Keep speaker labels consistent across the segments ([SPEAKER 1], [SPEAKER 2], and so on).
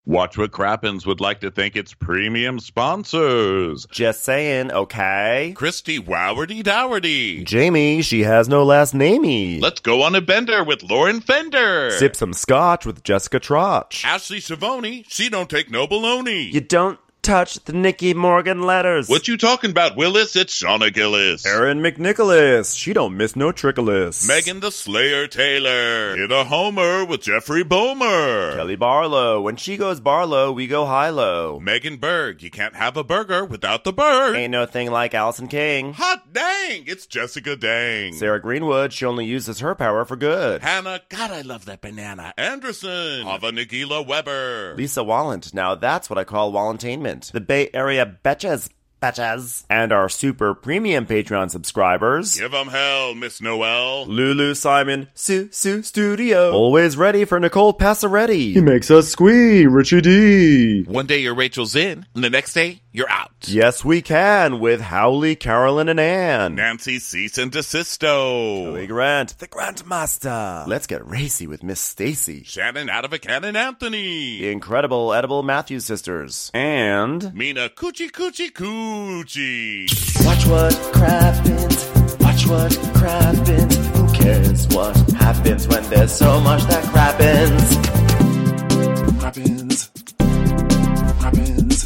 [SPEAKER 1] Watch What Crappens would like to thank its premium sponsors.
[SPEAKER 2] Just saying, okay?
[SPEAKER 1] Christy Wowardy Dowardy.
[SPEAKER 2] Jamie, she has no last namey.
[SPEAKER 1] Let's go on a bender with Lauren Fender.
[SPEAKER 2] Sip some scotch with Jessica Trotch.
[SPEAKER 1] Ashley Savoni, she don't take no baloney.
[SPEAKER 2] You don't touch the Nicky Morgan letters.
[SPEAKER 1] What you talking about, Willis? It's Shauna Gillis.
[SPEAKER 2] Erin McNicholas, she don't miss no trickolas.
[SPEAKER 1] Megan the Slayer Taylor. Hit a homer with Jeffrey Bomer.
[SPEAKER 2] Kelly Barlow, when she goes Barlow, we go high-low.
[SPEAKER 1] Megan Berg, you can't have a burger without the bird.
[SPEAKER 2] Ain't no thing like Allison King.
[SPEAKER 1] Hot dang, it's Jessica Dang.
[SPEAKER 2] Sarah Greenwood, she only uses her power for good.
[SPEAKER 1] Hannah, God, I love that banana. Anderson. Hava Nagila Weber.
[SPEAKER 2] Lisa Wallant, now that's what I call Wallantainment. The Bay Area Betches. And our super premium Patreon subscribers.
[SPEAKER 1] Give 'em hell, Miss Noel.
[SPEAKER 2] Lulu Simon, Sue Studio. Always ready for Nicole Passaretti.
[SPEAKER 3] He makes us squee, Richie D.
[SPEAKER 1] One day your Rachel's in, and the next day you're out.
[SPEAKER 2] Yes, we can with Howley, Carolyn, and Ann.
[SPEAKER 1] Nancy Cease and Desisto.
[SPEAKER 2] Joey Grant, the Grantmaster. Let's get racy with Miss Stacy.
[SPEAKER 1] Shannon out of a cannon Anthony.
[SPEAKER 2] The incredible Edible Matthews sisters. And
[SPEAKER 1] Mina Coochie Coochie Coochie.
[SPEAKER 4] Watch what crappens, watch what crappens. Who cares what happens when there's so much that crappens? Crappens, crappens,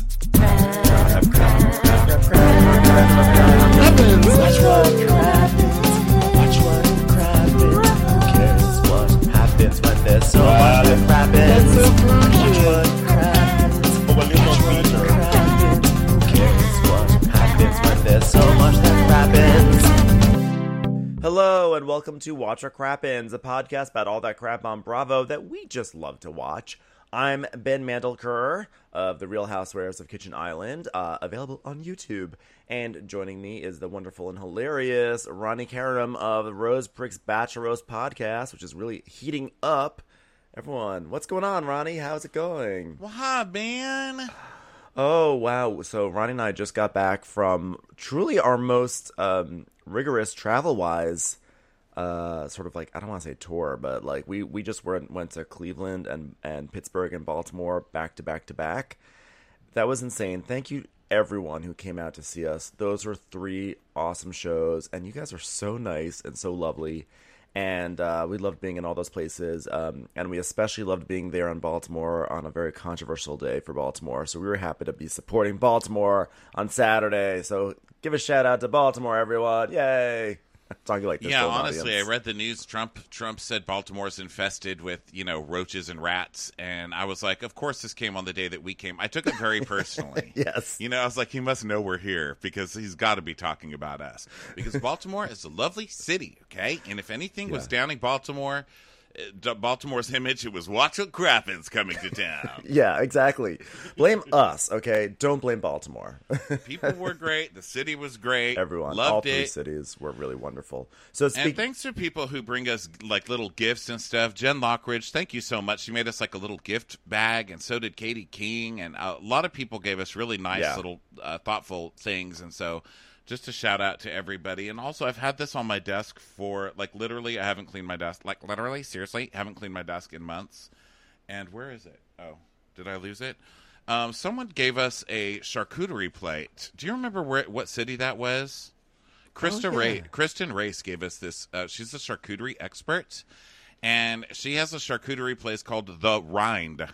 [SPEAKER 4] crappens. Watch what crappens, watch what crappens. Who cares what happens when there's so much that crappens? Watch what crappens, watch what crappens. There's so much that crappens.
[SPEAKER 2] hello and welcome to Watch What Crappens, a podcast about all that crap on Bravo that we just love to watch. I'm Ben Mandelker of The Real Housewives of Kitchen Island, available on YouTube. And joining me is the wonderful and hilarious Ronnie Karam of the Rose Pricks Bachelor Roast podcast, which is really heating up. Everyone, what's going on, Ronnie? How's it going?
[SPEAKER 1] Well, hi, Ben.
[SPEAKER 2] Oh, wow. So Ronnie and I just got back from truly our most rigorous travel-wise, sort of like, I don't want to say tour, but like we just went to Cleveland and Pittsburgh and Baltimore back to back to back. That was insane. Thank you, everyone who came out to see us. Those were 3 awesome shows, and you guys are so nice and so lovely. And we loved being in all those places, and we especially loved being there in Baltimore on a very controversial day for Baltimore. So we were happy to be supporting Baltimore on Saturday. So give a shout out to Baltimore, everyone! Yay! Talking like this.
[SPEAKER 5] Yeah,
[SPEAKER 2] to an
[SPEAKER 5] honestly,
[SPEAKER 2] audience.
[SPEAKER 5] I read the news. Trump said Baltimore's infested with, roaches and rats, and I was like, of course this came on the day that we came. I took it very personally.
[SPEAKER 2] Yes.
[SPEAKER 5] I was like, he must know we're here because he's got to be talking about us. Because Baltimore is a lovely city, okay? And if anything was downing Baltimore's image, it was Watch What Crappens coming to town.
[SPEAKER 2] Yeah, exactly. Blame us, okay? Don't blame Baltimore.
[SPEAKER 5] People were great. The city was great.
[SPEAKER 2] Everyone,
[SPEAKER 5] loved
[SPEAKER 2] all 3
[SPEAKER 5] it.
[SPEAKER 2] cities were really wonderful. So
[SPEAKER 5] And thanks to people who bring us like little gifts and stuff. Jen Lockridge, thank you so much. She made us like a little gift bag, and so did Katie King. And a lot of people gave us really nice little thoughtful things. And so just a shout out to everybody. And also, I've had this on my desk for like literally, I haven't cleaned my desk. Like literally, seriously, haven't cleaned my desk in months. And where is it? Oh, did I lose it? Someone gave us a charcuterie plate. Do you remember what city that was? Kristen Race gave us this. She's a charcuterie expert, and she has a charcuterie place called The Rind,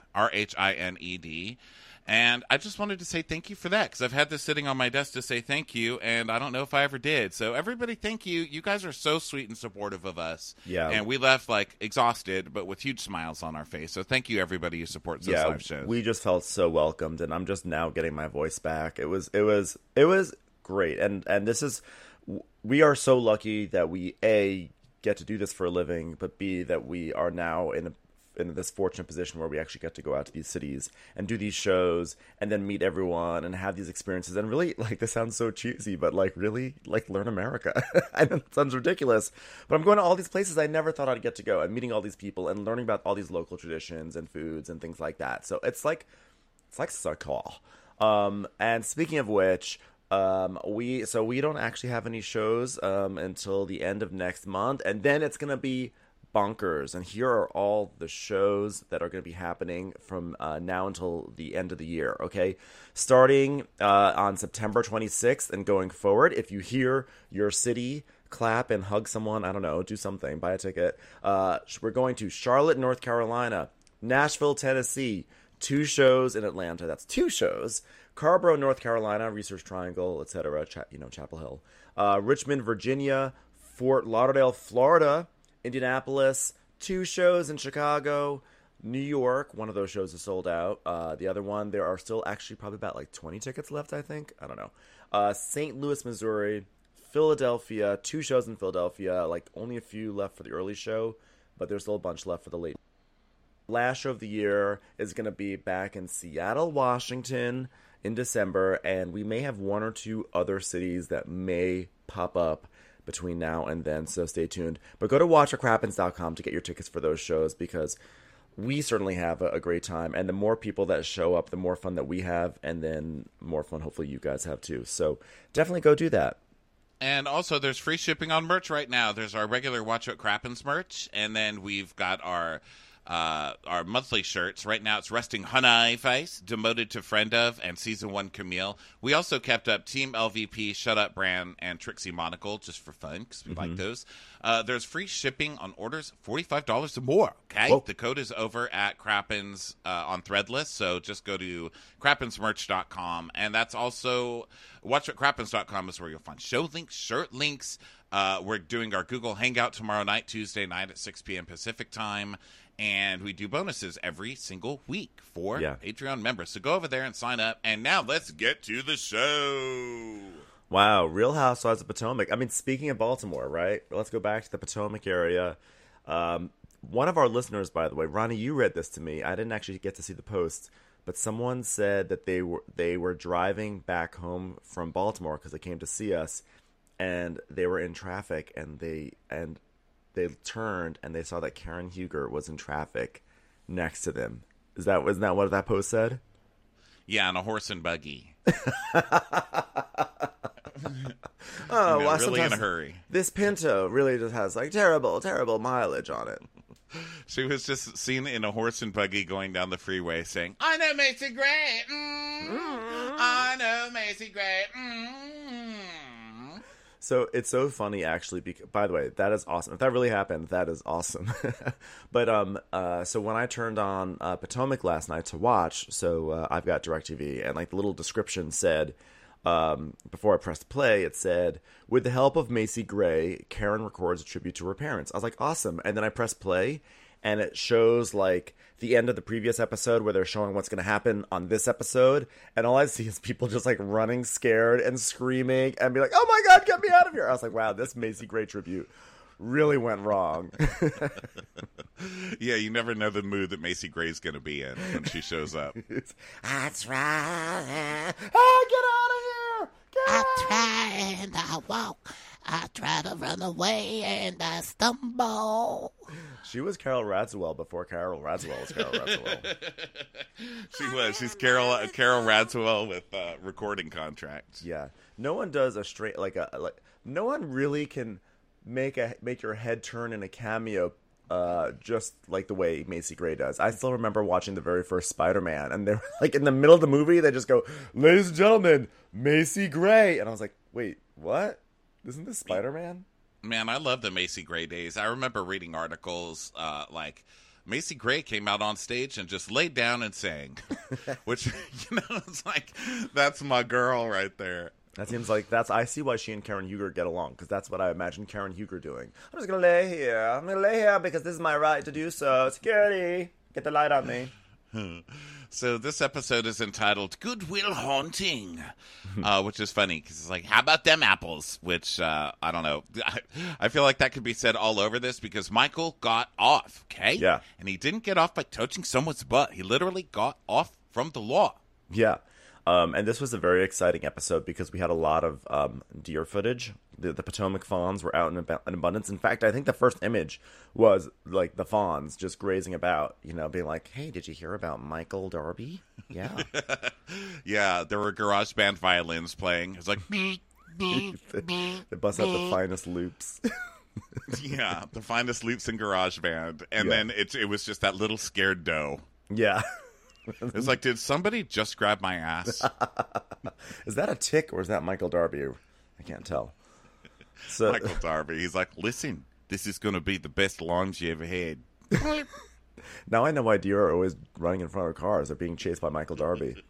[SPEAKER 5] Rhined. And I just wanted to say thank you for that, because I've had this sitting on my desk to say thank you, and I don't know if I ever did. So everybody, thank you. You guys are so sweet and supportive of us.
[SPEAKER 2] Yeah.
[SPEAKER 5] And we left like exhausted, but with huge smiles on our face. So thank you, everybody who supports those live shows.
[SPEAKER 2] We just felt so welcomed, and I'm just now getting my voice back. It was great, and this is, we are so lucky that we A, get to do this for a living, but B, that we are now in this fortunate position where we actually get to go out to these cities and do these shows and then meet everyone and have these experiences and really, like, this sounds so cheesy, but like really like learn America. I know it sounds ridiculous, but I'm going to all these places I never thought I'd get to go and meeting all these people and learning about all these local traditions and foods and things like that. So it's like such cool. And speaking of which, we don't actually have any shows until the end of next month, and then it's gonna be bonkers. And here are all the shows that are going to be happening from now until the end of the year, okay? Starting on September 26th and going forward, if you hear your city, clap and hug someone, I don't know, do something, buy a ticket. We're going to Charlotte, North Carolina, Nashville, Tennessee, 2 shows in Atlanta. That's 2 shows. Carborough, North Carolina, Research Triangle, etc., Chapel Hill. Richmond, Virginia, Fort Lauderdale, Florida, Indianapolis, 2 shows in Chicago, New York. One of those shows is sold out. The other one, there are still actually probably about like 20 tickets left, I think. I don't know. St. Louis, Missouri, Philadelphia, 2 shows in Philadelphia. Like only a few left for the early show, but there's still a bunch left for the late. Last show of the year is going to be back in Seattle, Washington in December, and we may have 1 or 2 other cities that may pop up between now and then, so stay tuned. But go to watchwhatcrappens.com to get your tickets for those shows, because we certainly have a great time, and the more people that show up, the more fun that we have, and then more fun hopefully you guys have too. So definitely go do that.
[SPEAKER 5] And also, there's free shipping on merch right now. There's our regular Watch What Crappens merch, and then we've got our monthly shirts. Right now it's Resting Honey Face, Demoted to Friend of, and Season 1 Camille. We also kept up Team LVP, Shut Up Bran, and Trixie Monocle just for fun, because we like those. There's free shipping on orders $45 or more, okay? Whoa. The code is over at Crappens on Threadless, so just go to crappensmerch.com, and that's also watchwhatcrappens.com is where you'll find show links, shirt links. We're doing our Google Hangout tomorrow night, Tuesday night at 6 p.m. Pacific time. And we do bonuses every single week for Patreon members. So go over there and sign up. And now let's get to the show.
[SPEAKER 2] Wow, Real Housewives of Potomac. I mean, speaking of Baltimore, right? Let's go back to the Potomac area. One of our listeners, by the way, Ronnie, you read this to me. I didn't actually get to see the post, but someone said that they were driving back home from Baltimore because they came to see us, and they were in traffic, and they turned and they saw that Karen Huger was in traffic next to them. Wasn't that what that post said?
[SPEAKER 5] Yeah, on a horse and buggy. Really in a hurry.
[SPEAKER 2] This Pinto really just has like terrible, terrible mileage on it.
[SPEAKER 5] She was just seen in a horse and buggy going down the freeway saying, I know Macy Gray. I know Macy Gray.
[SPEAKER 2] So it's so funny, actually. By the way, that is awesome. If that really happened, that is awesome. But so when I turned on Potomac last night to watch, so I've got DirecTV, and like the little description said, before I pressed play, it said, with the help of Macy Gray, Karen records a tribute to her parents. I was like, awesome. And then I pressed play, and it shows like the end of the previous episode where they're showing what's going to happen on this episode, and all I see is people just like running scared and screaming and be like, oh my god, get me out of here. I was like, wow, this Macy Gray tribute really went wrong.
[SPEAKER 5] Yeah, you never know the mood that Macy Gray's going to be in when she shows up.
[SPEAKER 2] That's right. Oh, get out of here.
[SPEAKER 6] I try and I walk. I try to run away and I stumble.
[SPEAKER 2] She was Carol Radziwill before Carol Radziwill was Carol Radziwill.
[SPEAKER 5] She was. She's Carol Radziwill with recording contracts.
[SPEAKER 2] Yeah. No one does a straight no one really can make your head turn in a cameo just like the way Macy Gray does. I still remember watching the very first Spider-Man, and they're like in the middle of the movie, they just go, ladies and gentlemen, Macy Gray. And I was like, wait, what? Isn't this Spider-Man?
[SPEAKER 5] Man, I love the Macy Gray days. I remember reading articles like Macy Gray came out on stage and just laid down and sang, which, it's like, that's my girl right there.
[SPEAKER 2] That seems like I see why she and Karen Huger get along, because that's what I imagine Karen Huger doing. I'm just going to lay here. I'm going to lay here because this is my right to do so. Security, get the light on me.
[SPEAKER 5] So this episode is entitled Goodwill Haunting, which is funny because it's like, how about them apples? Which, I don't know. I feel like that could be said all over this because Michael got off, okay?
[SPEAKER 2] Yeah.
[SPEAKER 5] And he didn't get off by touching someone's butt. He literally got off from the law.
[SPEAKER 2] Yeah. And this was a very exciting episode because we had a lot of deer footage. The Potomac fawns were out in abundance. In fact, I think the first image was like the fawns just grazing about, being like, hey, did you hear about Michael Darby? Yeah.
[SPEAKER 5] Yeah, there were garage band violins playing. It was like,
[SPEAKER 2] they bust out the finest loops.
[SPEAKER 5] Yeah, the finest loops in GarageBand. And then it was just that little scared doe.
[SPEAKER 2] Yeah.
[SPEAKER 5] It's like, did somebody just grab my ass?
[SPEAKER 2] Is that a tick or is that Michael Darby? I can't tell. So
[SPEAKER 5] Michael Darby. He's like, listen, this is going to be the best lines you ever had.
[SPEAKER 2] now I know why deer are always running in front of cars. They're being chased by Michael Darby.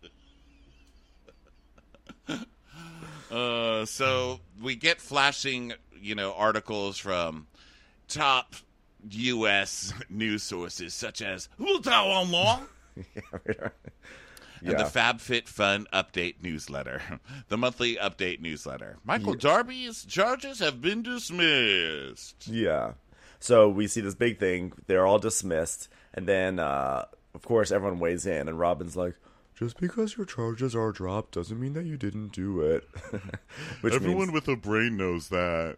[SPEAKER 5] So we get flashing, articles from top U.S. news sources such as Online and the FabFitFun Update newsletter, the monthly update newsletter. Michael Darby's charges have been dismissed.
[SPEAKER 2] Yeah. So we see this big thing. They're all dismissed. And then, of course, everyone weighs in. And Robin's like, just because your charges are dropped doesn't mean that you didn't do it.
[SPEAKER 1] Everyone with a brain knows that.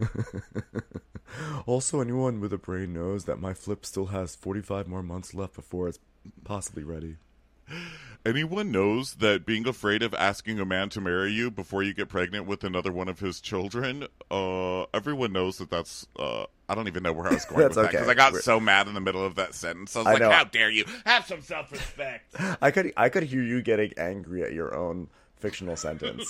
[SPEAKER 2] Also, anyone with a brain knows that my flip still has 45 more months left before it's possibly ready.
[SPEAKER 1] Anyone knows that being afraid of asking a man to marry you before you get pregnant with another one of his children, everyone knows that's, I don't even know where I was going with that, because I got so mad in the middle of that sentence. I was like, how dare you? Have some self-respect.
[SPEAKER 2] I could hear you getting angry at your own fictional sentence.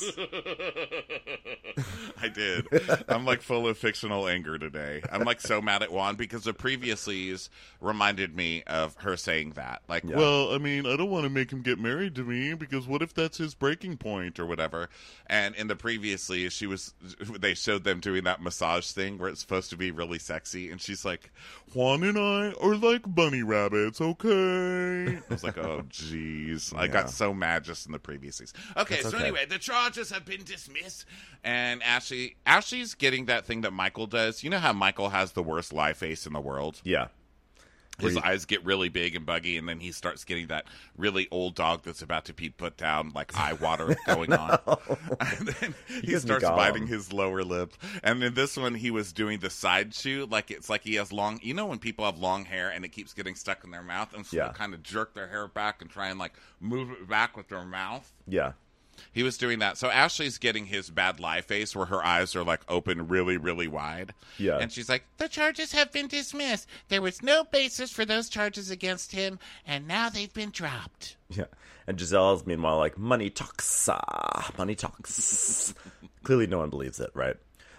[SPEAKER 5] I did. I'm like full of fictional anger today. I'm like so mad at Juan because the previouslies reminded me of her saying that. Like,
[SPEAKER 1] well, I mean, I don't want to make him get married to me because what if that's his breaking point
[SPEAKER 5] or whatever. And in the previously, they showed them doing that massage thing where it's supposed to be really sexy, and she's like,
[SPEAKER 1] Juan and I are like bunny rabbits, okay?
[SPEAKER 5] I was like, oh, jeez. I got so mad just in the previouslies. Okay, so anyway, the charges have been dismissed, and Ashley's getting that thing that Michael does. You know how Michael has the worst lie face in the world?
[SPEAKER 2] Yeah.
[SPEAKER 5] His eyes get really big and buggy, and then he starts getting that really old dog that's about to be put down, like eye water going on. And then he starts biting his lower lip. And in this one, he was doing the side chew, like it's like he has long. You know when people have long hair and it keeps getting stuck in their mouth, and so they kind of jerk their hair back and try and like move it back with their mouth.
[SPEAKER 2] Yeah.
[SPEAKER 5] He was doing that. So Ashley's getting his bad lie face where her eyes are like open really, really wide.
[SPEAKER 2] Yeah.
[SPEAKER 5] And she's like, the charges have been dismissed. There was no basis for those charges against him, and now they've been dropped.
[SPEAKER 2] Yeah. And Giselle's meanwhile like, money talks. Money talks. Clearly no one believes it, right?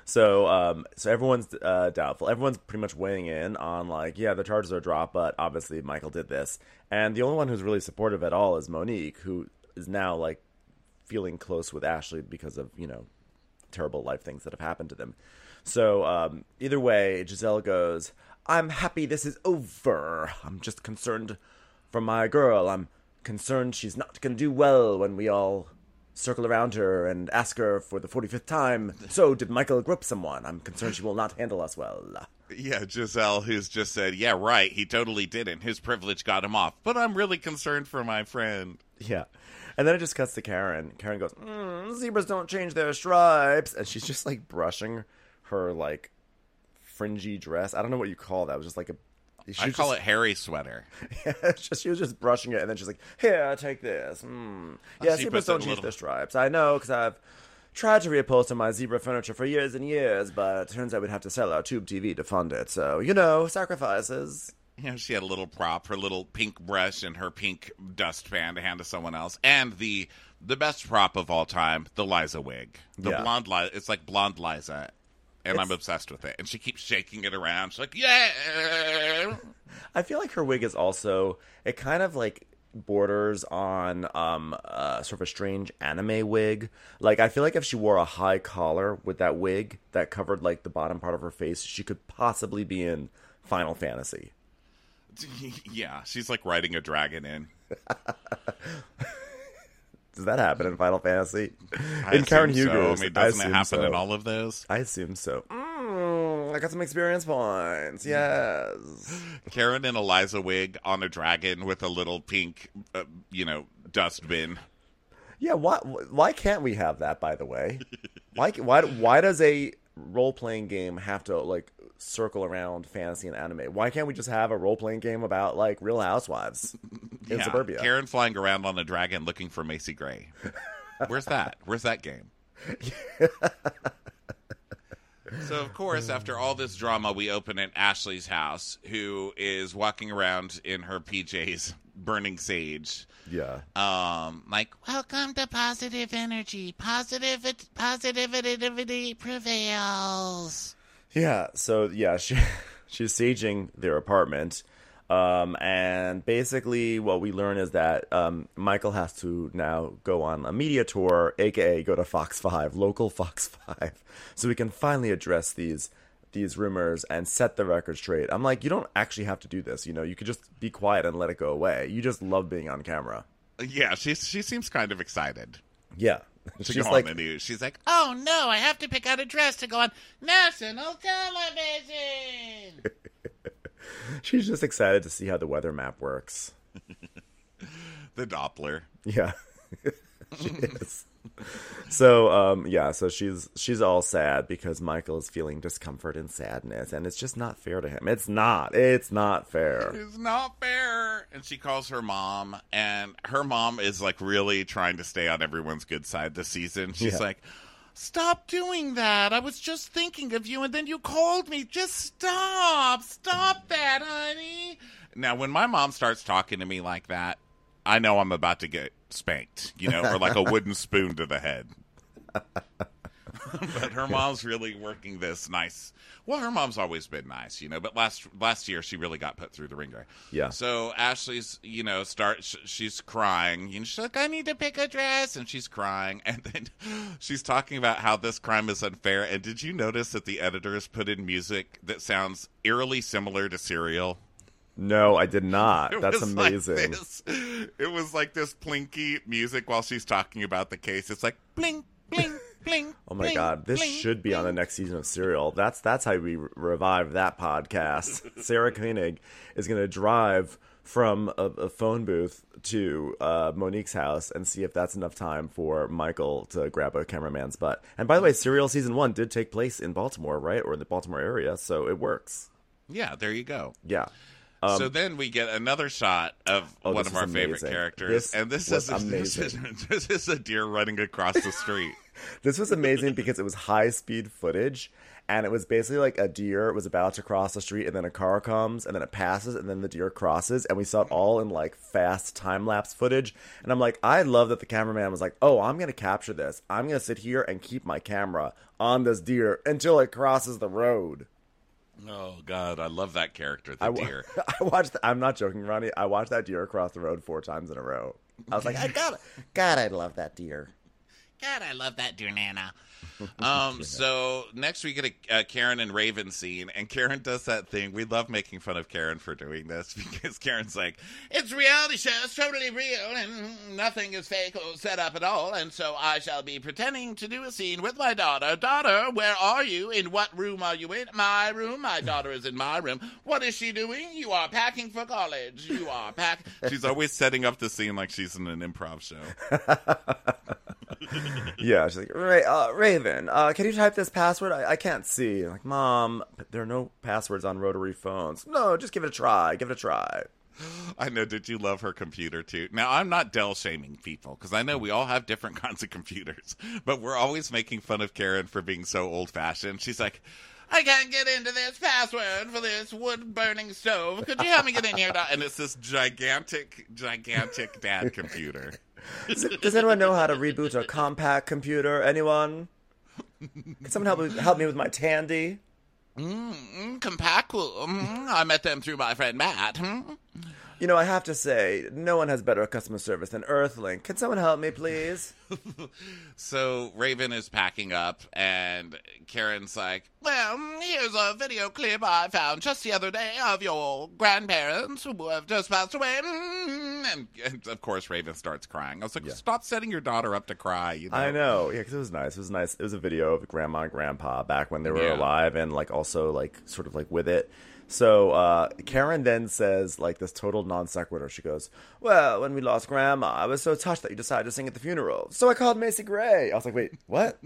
[SPEAKER 2] So everyone's doubtful. Everyone's pretty much weighing in on like, yeah, the charges are dropped, but obviously Michael did this. And the only one who's really supportive at all is Monique, who is now like feeling close with Ashley because of, terrible life things that have happened to them. So either way, Giselle goes, I'm happy this is over. I'm just concerned for my girl. I'm concerned she's not going to do well when we all circle around her and ask her for the 45th time, so did Michael grope someone? I'm concerned she will not handle us well.
[SPEAKER 5] Yeah, Giselle, who's just said, yeah, right, he totally didn't. His privilege got him off. But I'm really concerned for my friend.
[SPEAKER 2] Yeah. And then it just cuts to Karen. Karen goes, zebras don't change their stripes. And she's just, like, brushing her, like, fringy dress. I don't know what you call that. It was just, like,
[SPEAKER 5] I call it hairy sweater.
[SPEAKER 2] Yeah, she was just brushing it, and then she's like, here, take this. Yeah, zebras don't change their stripes. I know, because I've tried to reupholster my zebra furniture for years and years, but it turns out we'd have to sell our tube TV to fund it. So, sacrifices.
[SPEAKER 5] She had a little prop, her little pink brush and her pink dustpan to hand to someone else. And the best prop of all time, the Liza wig. Blonde Liza. It's like blonde Liza. And I'm obsessed with it. And she keeps shaking it around. She's like, yeah!
[SPEAKER 2] I feel like her wig is also, it kind of like borders on sort of a strange anime wig. Like, I feel like if she wore a high collar with that wig that covered like the bottom part of her face, she could possibly be in Final Fantasy.
[SPEAKER 5] Yeah, she's like riding a dragon in.
[SPEAKER 2] Does that happen in Final Fantasy?
[SPEAKER 5] In Karen Hugo, doesn't it happen in all of those?
[SPEAKER 2] I assume so. I got some experience points. Yes.
[SPEAKER 5] Karen in a Liza wig on a dragon with a little pink, dustbin.
[SPEAKER 2] Yeah. Why can't we have that? By the way, why does a role-playing game have to like circle around fantasy and anime? Why can't we just have a role-playing game about like Real Housewives in suburbia?
[SPEAKER 5] Karen flying around on a dragon looking for Macy Gray. Where's that game? So, of course, after all this drama, we open at Ashley's house, who is walking around in her PJs, burning sage.
[SPEAKER 2] Yeah.
[SPEAKER 5] Like,
[SPEAKER 6] welcome to positive energy. Positivity prevails.
[SPEAKER 2] Yeah. So, yeah, she's saging their apartment. And basically what we learn is that Michael has to now go on a media tour, aka go to Fox 5, local Fox 5, so we can finally address these rumors and set the record straight. I'm like, you don't actually have to do this, you could just be quiet and let it go away. You just love being on camera.
[SPEAKER 5] Yeah, she seems kind of excited.
[SPEAKER 2] Yeah.
[SPEAKER 5] She's go like, on the news. She's like,
[SPEAKER 6] oh no, I have to pick out a dress to go on national television.
[SPEAKER 2] She's just excited to see how the weather map works.
[SPEAKER 5] The Doppler.
[SPEAKER 2] Yeah. She is. So, so she's all sad because Michael is feeling discomfort and sadness, and it's just not fair to him. It's not fair.
[SPEAKER 5] It's not fair. And she calls her mom, and her mom is like really trying to stay on everyone's good side this season. She's like, stop doing that. I was just thinking of you, and then you called me. Just stop. Stop that, honey. Now, when my mom starts talking to me like that, I know I'm about to get spanked, or like a wooden spoon to the head. But her mom's really working this nice. Well, her mom's always been nice, but last year she really got put through the ringer.
[SPEAKER 2] Yeah.
[SPEAKER 5] So Ashley's, she's crying. She's like, I need to pick a dress, and she's crying, and then she's talking about how this crime is unfair. And did you notice that the editors put in music that sounds eerily similar to Serial?
[SPEAKER 2] No, I did not. That's amazing.
[SPEAKER 5] It was like this plinky music while she's talking about the case. It's like bling, bling, bling.
[SPEAKER 2] Oh my God, this should be on the next season of Serial. That's how we revive that podcast. Sarah Koenig is going to drive from a phone booth to Monique's house and see if that's enough time for Michael to grab a cameraman's butt. And by the way, Serial season 1 did take place in Baltimore, right? Or in the Baltimore area, so it works.
[SPEAKER 5] Yeah, there you go.
[SPEAKER 2] Yeah.
[SPEAKER 5] So then we get another shot of one of our favorite characters, and this is a deer running across the street.
[SPEAKER 2] This was amazing because it was high-speed footage, and it was basically like a deer was about to cross the street, and then a car comes, and then it passes, and then the deer crosses, and we saw it all in like fast time-lapse footage. And I'm like, I love that the cameraman was like, oh, I'm going to capture this. I'm going to sit here and keep my camera on this deer until it crosses the road.
[SPEAKER 5] Oh, God, I love that character, the deer.
[SPEAKER 2] I watched, I'm not joking, Ronnie. I watched that deer across the road 4 times in a row. I was like, God, I love that deer.
[SPEAKER 6] God, I love that deer, Nana.
[SPEAKER 5] So next we get a Karen and Raven scene, and Karen does that thing. We love making fun of Karen for doing this because Karen's like, it's a reality show, it's totally real, and nothing is fake or set up at all, and so I shall be pretending to do a scene with my daughter. Daughter, where are you? In what room are you in? My room. My daughter is in my room. What is she doing? You are packing for college. You are packing. She's always setting up the scene like she's in an improv show.
[SPEAKER 2] Yeah, she's like, Raven, can you type this password? I can't see. I'm like, Mom, there are no passwords on rotary phones. No, just give it a try. Give it a try.
[SPEAKER 5] I know. Did you love her computer, too? Now, I'm not Dell-shaming people, because I know we all have different kinds of computers, but we're always making fun of Karen for being so old-fashioned. She's like, I can't get into this password for this wood-burning stove. Could you help me get in here? And it's this gigantic dad computer.
[SPEAKER 2] Does anyone know how to reboot a compact computer? Anyone? Can someone help me with my Tandy?
[SPEAKER 6] Compact? I met them through my friend Matt.
[SPEAKER 2] I have to say, no one has better customer service than Earthlink. Can someone help me, please?
[SPEAKER 5] So Raven is packing up, and Karen's like, well, here's a video clip I found just the other day of your grandparents who have just passed away. And of course, Raven starts crying. I was like, stop setting your daughter up to cry.
[SPEAKER 2] I know. Yeah, because it was nice. It was nice. It was a video of Grandma and Grandpa back when they were alive and, like, also, like, sort of, like, with it. So Karen then says, like, this total non sequitur. She goes, well, when we lost Grandma, I was so touched that you decided to sing at the funeral. So I called Macy Gray. I was like, wait, what?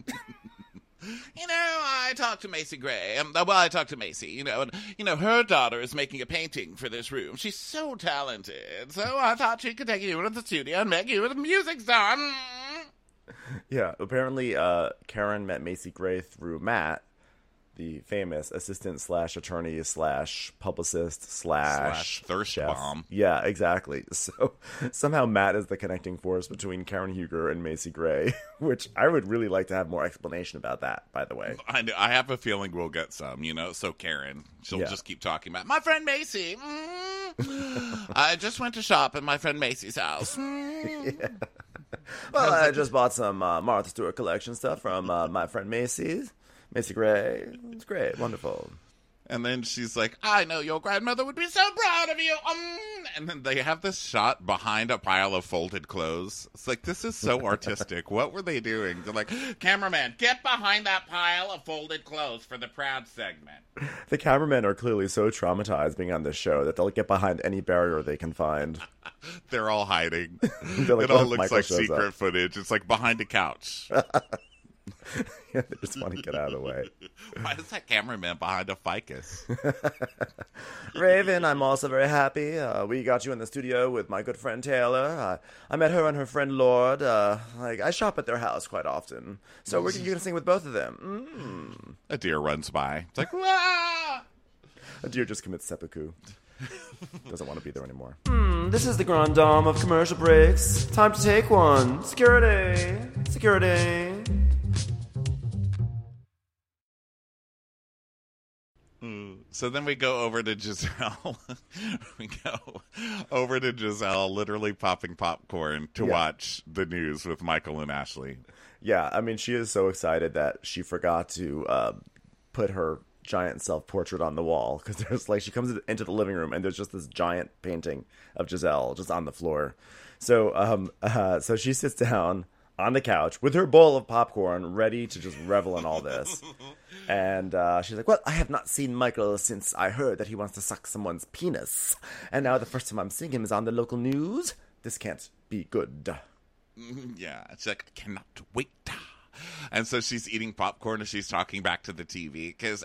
[SPEAKER 6] I talked to Macy Gray. I talked to Macy, and, her daughter is making a painting for this room. She's so talented. So I thought she could take you into the studio and make you a music star.
[SPEAKER 2] Yeah, apparently Karen met Macy Gray through Matt. the famous assistant / attorney / publicist /
[SPEAKER 5] thirst
[SPEAKER 2] chef.
[SPEAKER 5] bomb.
[SPEAKER 2] Yeah, exactly. So somehow Matt is the connecting force between Karen Huger and Macy Gray, which I would really like to have more explanation about that, by the way.
[SPEAKER 5] I have a feeling we'll get some, So Karen, she'll just keep talking about my friend Macy. I just went to shop at my friend Macy's house.
[SPEAKER 2] Yeah. Well, I just bought some Martha Stewart collection stuff from my friend Macy Gray. It's great. Wonderful.
[SPEAKER 5] And then she's like, I know your grandmother would be so proud of you. And then they have this shot behind a pile of folded clothes. It's like, this is so artistic. What were they doing? They're like, cameraman, get behind that pile of folded clothes for the proud segment.
[SPEAKER 2] The cameramen are clearly so traumatized being on this show that they'll get behind any barrier they can find.
[SPEAKER 5] They're all hiding.
[SPEAKER 2] Like,
[SPEAKER 5] it all looks like secret footage. It's like behind a couch.
[SPEAKER 2] Yeah, they just want to get out of the way.
[SPEAKER 5] Why is that cameraman behind a ficus?
[SPEAKER 2] Raven, I'm also very happy. We got you in the studio with my good friend Taylor. I met her and her friend Lord. I shop at their house quite often. So you're going to sing with both of them.
[SPEAKER 5] A deer runs by. It's like, wah!
[SPEAKER 2] A deer just commits seppuku. Doesn't want to be there anymore. This is the Grand Dame of commercial breaks. Time to take one. Security. Security.
[SPEAKER 5] So then we go over to Giselle. We go over to Giselle literally popping popcorn to watch the news with Michael and Ashley.
[SPEAKER 2] Yeah, I mean, she is so excited that she forgot to put her giant self-portrait on the wall. Because there's like, she comes into the living room and there's just this giant painting of Giselle just on the floor. So, so she sits down on the couch with her bowl of popcorn ready to just revel in all this. And she's like, well, I have not seen Michael since I heard that he wants to suck someone's penis. And now the first time I'm seeing him is on the local news. This can't be good.
[SPEAKER 5] Yeah, it's like, I cannot wait. And so she's eating popcorn as she's talking back to the TV because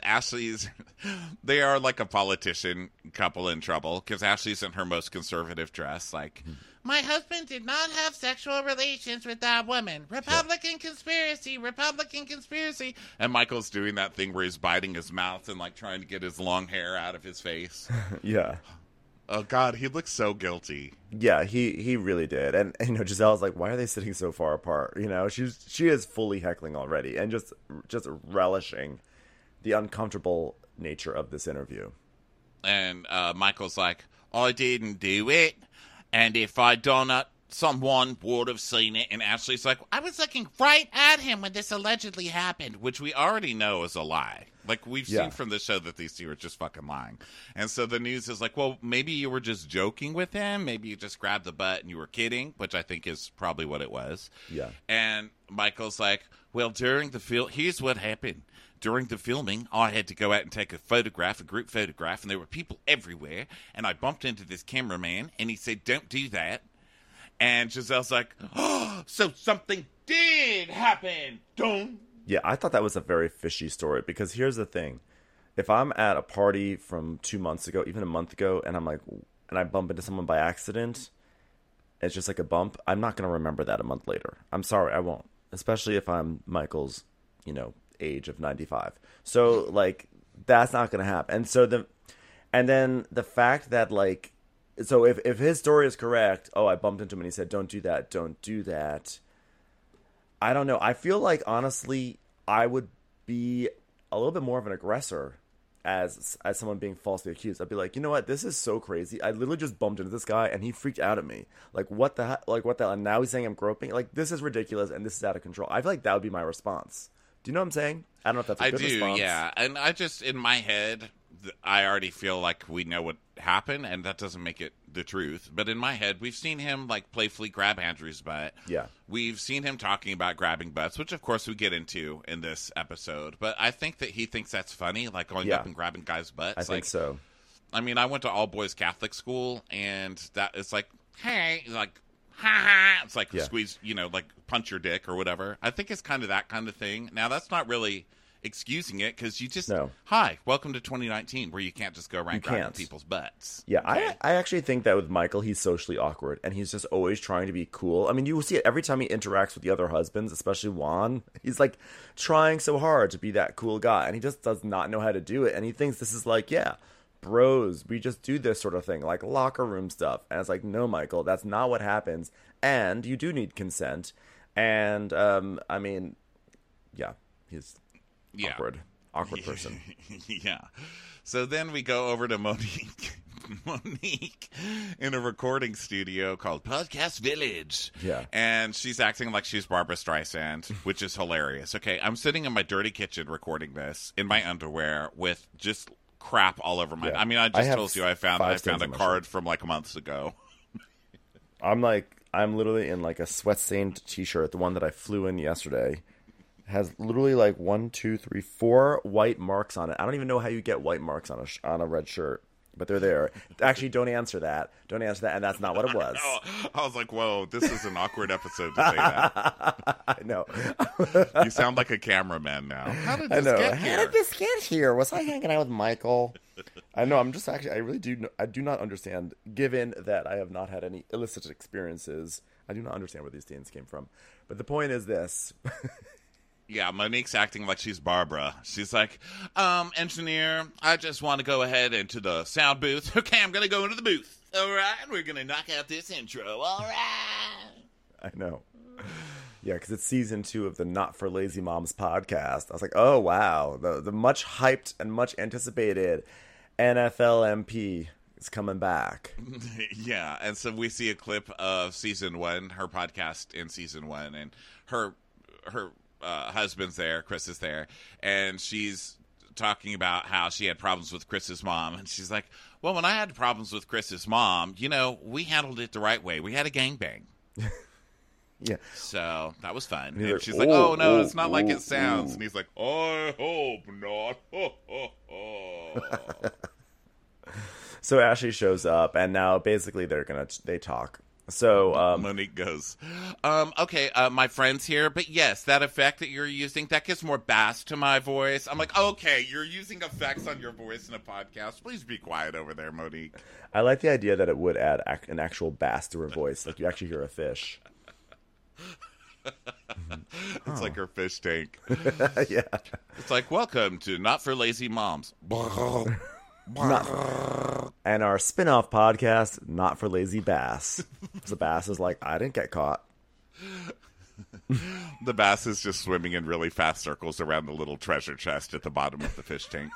[SPEAKER 5] they are like a politician couple in trouble because Ashley's in her most conservative dress. Like,
[SPEAKER 6] my husband did not have sexual relations with that woman. Republican conspiracy, Republican conspiracy.
[SPEAKER 5] And Michael's doing that thing where he's biting his mouth and like trying to get his long hair out of his face.
[SPEAKER 2] Yeah.
[SPEAKER 5] Oh, God, he looks so guilty.
[SPEAKER 2] Yeah, he really did. And Giselle's like, why are they sitting so far apart? She is fully heckling already and just relishing the uncomfortable nature of this interview.
[SPEAKER 5] And Michael's like, I didn't do it. And if I'd done it, someone would have seen it. And Ashley's like,
[SPEAKER 6] I was looking right at him when this allegedly happened.
[SPEAKER 5] which we already know is a lie. Like, we've seen from the show that these two are just fucking lying. And so the news is like, well, maybe you were just joking with him. Maybe you just grabbed the butt and you were kidding, which I think is probably what it was.
[SPEAKER 2] Yeah.
[SPEAKER 5] And Michael's like, well, here's what happened. During the filming, I had to go out and take a group photograph, and there were people everywhere. And I bumped into this cameraman, and he said, don't do that. And Giselle's like, oh, so something did happen. Don't.
[SPEAKER 2] Yeah, I thought that was a very fishy story because here's the thing. If I'm at a party from 2 months ago, even a month ago, and I bump into someone by accident, it's just like a bump, I'm not going to remember that a month later. I'm sorry, I won't. Especially if I'm Michael's, age of 95. So, like, that's not going to happen. And then the fact that, like, so if his story is correct, I bumped into him and he said, don't do that. I don't know. I feel like, honestly, I would be a little bit more of an aggressor as someone being falsely accused. I'd be like, you know what? This is so crazy. I literally just bumped into this guy and he freaked out at me. Like, what the hell? And now he's saying I'm groping. Like, this is ridiculous and this is out of control. I feel like that would be my response. Do you know what I'm saying? I don't know if that's a good response.
[SPEAKER 5] Yeah. And I just, in my head, I already feel like we know what happened, and that doesn't make it the truth. But in my head, we've seen him like playfully grab Andrew's butt.
[SPEAKER 2] Yeah.
[SPEAKER 5] We've seen him talking about grabbing butts, which of course we get into in this episode. But I think that he thinks that's funny, like going up and grabbing guys' butts.
[SPEAKER 2] I think so.
[SPEAKER 5] I mean, I went to all boys Catholic school, and that it's like, hey, like, ha ha. It's like squeeze, like punch your dick or whatever. I think it's kind of that kind of thing. Now, that's not really excusing it because you just
[SPEAKER 2] No.
[SPEAKER 5] Hi, welcome to 2019, where you can't just go around grabbing people's butts.
[SPEAKER 2] Yeah,
[SPEAKER 5] Okay?
[SPEAKER 2] I actually think that with Michael, he's socially awkward, and he's just always trying to be cool. I mean, you will see it every time he interacts with the other husbands, especially Juan. He's like trying so hard to be that cool guy, and he just does not know how to do it. And he thinks this is like, yeah, bros, we just do this sort of thing, like locker room stuff. And it's like, no, Michael, that's not what happens. And you do need consent. And I mean, yeah, he's awkward person.
[SPEAKER 5] Yeah. So then we go over to Monique in a recording studio called Podcast Village.
[SPEAKER 2] Yeah.
[SPEAKER 5] And she's acting like she's Barbara Streisand, which is hilarious. Okay, I'm sitting in my dirty kitchen recording this in my underwear with just crap all over my...
[SPEAKER 2] Yeah.
[SPEAKER 5] I mean, I just told you I found a card
[SPEAKER 2] shirt
[SPEAKER 5] from like months ago.
[SPEAKER 2] I'm literally in like a sweat-stained t-shirt, the one that I flew in yesterday. Has literally like 1, 2, 3, 4 white marks on it. I don't even know how you get white marks on a red shirt, but they're there. Actually, don't answer that. And that's not what it was.
[SPEAKER 5] I was like, whoa, this is an awkward episode to say that.
[SPEAKER 2] I know.
[SPEAKER 5] You sound like a cameraman now. How did this get here?
[SPEAKER 2] How did this get here? Was I hanging out with Michael? I know. I really do. I do not understand. Given that I have not had any illicit experiences, I do not understand where these things came from. But the point is this.
[SPEAKER 5] Yeah, Monique's acting like she's Barbara. She's like, engineer, I just want to go ahead into the sound booth. Okay, I'm going to go into the booth. All right, we're going to knock out this intro. All right.
[SPEAKER 2] I know. Yeah, because it's season 2 of the Not for Lazy Moms podcast. I was like, oh, wow. The much hyped and much anticipated NFL MP is coming back.
[SPEAKER 5] Yeah, and so we see a clip of season 1, her podcast in season 1, and her husband's there, Chris is there, and she's talking about how she had problems with Chris's mom, and she's like, well, when I had problems with Chris's mom, we handled it the right way. We had a gangbang.
[SPEAKER 2] Yeah.
[SPEAKER 5] So that was fun. And she's like, oh, no, it's not like it sounds. And he's like, I hope not.
[SPEAKER 2] So Ashley shows up, and now basically they talk. So
[SPEAKER 5] Monique goes, okay, my friend's here, but yes, that effect that you're using, that gives more bass to my voice. I'm like, okay, you're using effects on your voice in a podcast. Please be quiet over there, Monique.
[SPEAKER 2] I like the idea that it would add an actual bass to her voice, like you actually hear a fish.
[SPEAKER 5] It's like her fish tank.
[SPEAKER 2] Yeah.
[SPEAKER 5] It's like, welcome to Not for Lazy Moms.
[SPEAKER 2] And our spin-off podcast, Not for Lazy Bass. The bass is like, I didn't get caught.
[SPEAKER 5] The bass is just swimming in really fast circles around the little treasure chest at the bottom of the fish tank.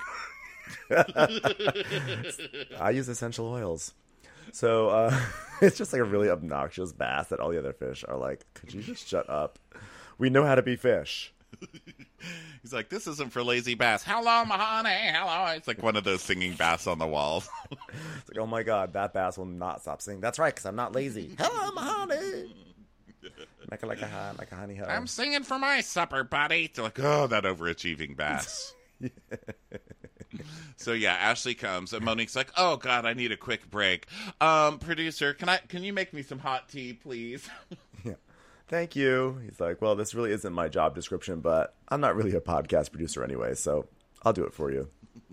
[SPEAKER 2] I use essential oils. So it's just like a really obnoxious bass that all the other fish are like, could you just shut up? We know how to be fish.
[SPEAKER 5] He's like, this isn't for lazy bass. Hello, my honey. Hello. It's like one of those singing bass on the wall.
[SPEAKER 2] It's like, oh my God, that bass will not stop singing. That's right, because I'm not lazy. Hello, my honey. Make it like a honey hug.
[SPEAKER 5] I'm singing for my supper, buddy. They're like, oh, that overachieving bass. So yeah, Ashley comes and Monique's like, oh God, I need a quick break. Producer, can you make me some hot tea, please?
[SPEAKER 2] Yeah. Thank you. He's like, well, this really isn't my job description, but I'm not really a podcast producer anyway, so I'll do it for you.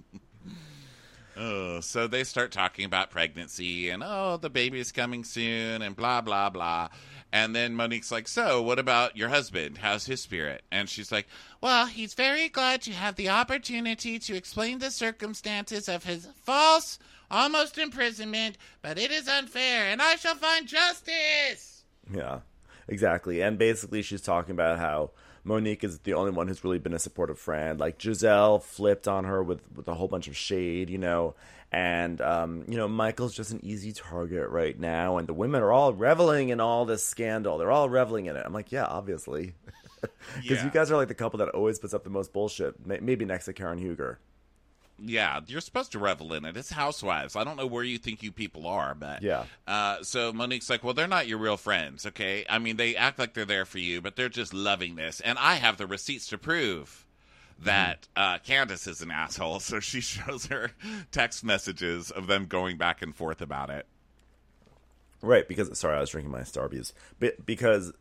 [SPEAKER 5] So they start talking about pregnancy and, the baby's coming soon and blah, blah, blah. And then Monique's like, so what about your husband? How's his spirit? And she's like, well, he's very glad to have the opportunity to explain the circumstances of his false, almost imprisonment, but it is unfair, and I shall find justice.
[SPEAKER 2] Yeah. Exactly. And basically she's talking about how Monique is the only one who's really been a supportive friend. Like Giselle flipped on her with a whole bunch of shade, and, Michael's just an easy target right now. And the women are all reveling in all this scandal. They're all reveling in it. I'm like, yeah, obviously. Because you guys are like the couple that always puts up the most bullshit, maybe next to Karen Huger.
[SPEAKER 5] Yeah, you're supposed to revel in it. It's Housewives. I don't know where you think you people are, but...
[SPEAKER 2] Yeah.
[SPEAKER 5] So Monique's like, well, they're not your real friends, okay? I mean, they act like they're there for you, but they're just loving this. And I have the receipts to prove that Candace is an asshole. So she shows her text messages of them going back and forth about it.
[SPEAKER 2] Right, because... Sorry, I was drinking my Starbucks. Because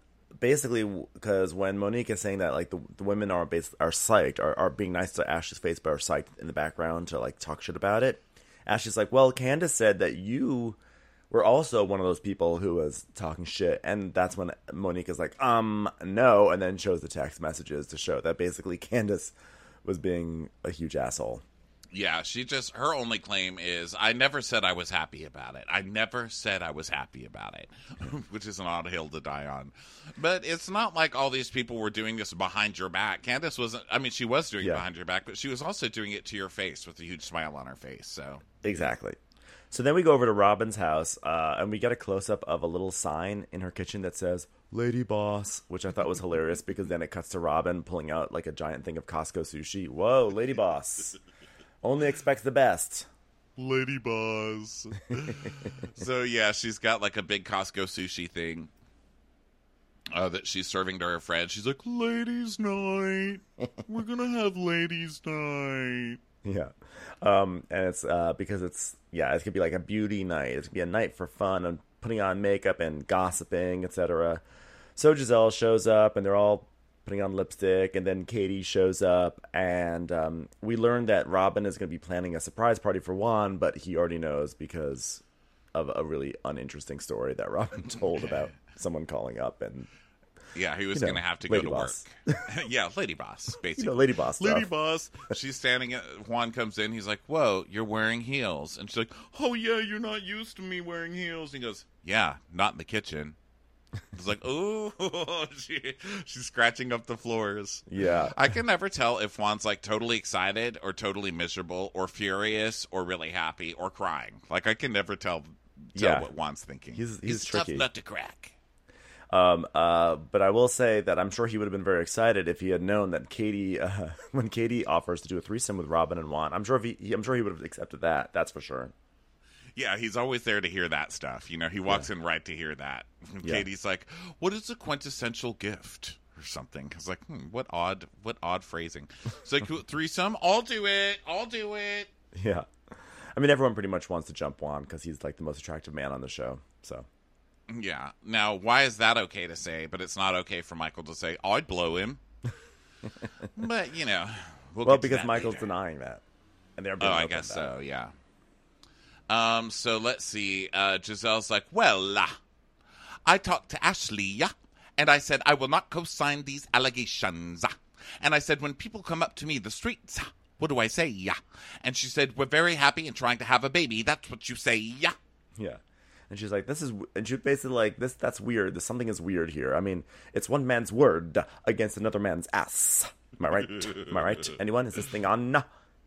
[SPEAKER 2] basically because when Monique is saying that, like, the women are psyched, are being nice to Ashley's face, but are psyched in the background to, like, talk shit about it. Ashley's like, well, Candace said that you were also one of those people who was talking shit. And that's when Monique is like, no. And then shows the text messages to show that basically Candace was being a huge asshole.
[SPEAKER 5] Yeah, her only claim is, I never said I was happy about it. I never said I was happy about it, which is an odd hill to die on. But it's not like all these people were doing this behind your back. Candace wasn't, I mean, she was doing it behind your back, but she was also doing it to your face with a huge smile on her face, so.
[SPEAKER 2] Exactly. So then we go over to Robin's house, and we get a close-up of a little sign in her kitchen that says, Lady Boss, which I thought was hilarious because then it cuts to Robin pulling out, like, a giant thing of Costco sushi. Whoa, Lady Boss. Only expects the best.
[SPEAKER 1] Lady Boss.
[SPEAKER 5] So, yeah, she's got, like, a big Costco sushi thing that she's serving to her friend. She's like, Ladies' Night. We're going to have Ladies' Night.
[SPEAKER 2] Yeah. And it's because it's going to be like a beauty night. It's going to be a night for fun and putting on makeup and gossiping, etc. So Giselle shows up and they're all putting on lipstick, and then Katie shows up, and we learn that Robin is going to be planning a surprise party for Juan, but he already knows because of a really uninteresting story that Robin told about someone calling up and...
[SPEAKER 5] Yeah, he was going to have to go to
[SPEAKER 2] boss.
[SPEAKER 5] work. Yeah, Lady Boss, basically.
[SPEAKER 2] Lady Boss stuff.
[SPEAKER 5] Lady Boss. She's standing, Juan comes in, he's like, whoa, you're wearing heels. And she's like, oh yeah, you're not used to me wearing heels. And he goes, yeah, not in the kitchen. It's like, oh, she's scratching up the floors.
[SPEAKER 2] Yeah.
[SPEAKER 5] I can never tell if Juan's like totally excited or totally miserable or furious or really happy or crying. Like I can never tell what Juan's thinking.
[SPEAKER 2] He's
[SPEAKER 5] tough
[SPEAKER 2] tricky.
[SPEAKER 5] nut to crack.
[SPEAKER 2] But I will say that I'm sure he would have been very excited if he had known that Katie, when Katie offers to do a threesome with Robin and Juan, I'm sure he would have accepted that. That's for sure.
[SPEAKER 5] Yeah, he's always there to hear that stuff. You know, he walks in right to hear that. Yeah. Katie's like, what is a quintessential gift? Or something. I was like, what odd phrasing. It's like, threesome? I'll do it.
[SPEAKER 2] Yeah. I mean, everyone pretty much wants to jump Juan because he's like the most attractive man on the show. So.
[SPEAKER 5] Yeah. Now, why is that okay to say, but it's not okay for Michael to say, I'd blow him? But, you know.
[SPEAKER 2] Well, because Michael's denying that. And they're
[SPEAKER 5] I guess so, yeah. So let's see. Giselle's like, well, I talked to Ashley, and I said I will not co-sign these allegations. And I said, when people come up to me the streets, what do I say? And she said, we're very happy and trying to have a baby. That's what you say. Yeah.
[SPEAKER 2] And she's like, and she's basically like, that's weird. Something is weird here. I mean, it's one man's word against another man's ass. Am I right? Anyone? Is this thing on?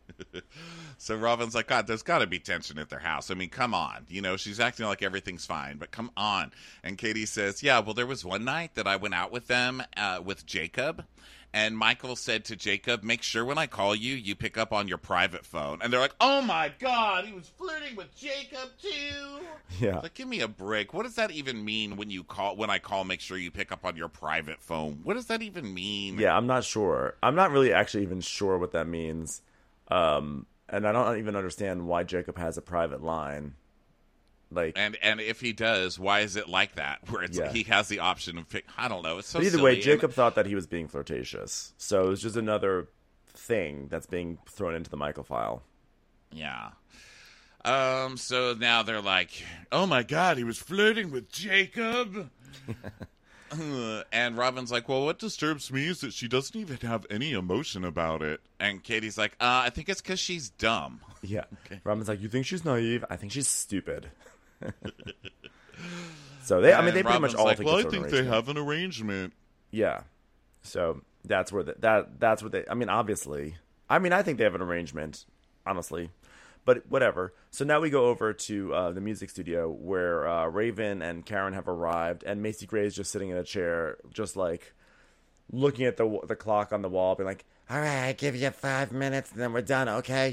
[SPEAKER 5] So Robin's like, God, there's got to be tension at their house. I mean, come on. You know, she's acting like everything's fine, but come on. And Katie says, yeah, well, there was one night that I went out with them, with Jacob. And Michael said to Jacob, make sure when I call you, you pick up on your private phone. And they're like, oh my God, he was flirting with Jacob too.
[SPEAKER 2] Yeah.
[SPEAKER 5] Like, give me a break. What does that even mean when I call, make sure you pick up on your private phone? What does that even mean?
[SPEAKER 2] Yeah, I'm not sure. I'm not really actually even sure what that means. And I don't even understand why Jacob has a private line. Like,
[SPEAKER 5] and if he does, why is it like that? Where it's he has the option of pick. I don't know. It's so. But
[SPEAKER 2] either
[SPEAKER 5] silly.
[SPEAKER 2] way, Jacob thought that he was being flirtatious, so it was just another thing that's being thrown into the Michael file.
[SPEAKER 5] Yeah. So now they're like, "Oh my God, he was flirting with Jacob." And Robin's like, well, what disturbs me is that she doesn't even have any emotion about it. And Katie's like, I think it's because she's dumb.
[SPEAKER 2] Yeah. Okay. Robin's like, you think she's naive? I think she's stupid. So they pretty
[SPEAKER 5] Robin's
[SPEAKER 2] much all
[SPEAKER 5] like,
[SPEAKER 2] think
[SPEAKER 5] well,
[SPEAKER 2] it's
[SPEAKER 5] I think they have an arrangement.
[SPEAKER 2] Yeah. So that's where that's what they. I mean, obviously. I mean, I think they have an arrangement, honestly. But whatever. So now we go over to the music studio where Raven and Karen have arrived, and Macy Gray is just sitting in a chair, just like looking at the clock on the wall, being like, "All right, I give you 5 minutes, and then we're done, okay?"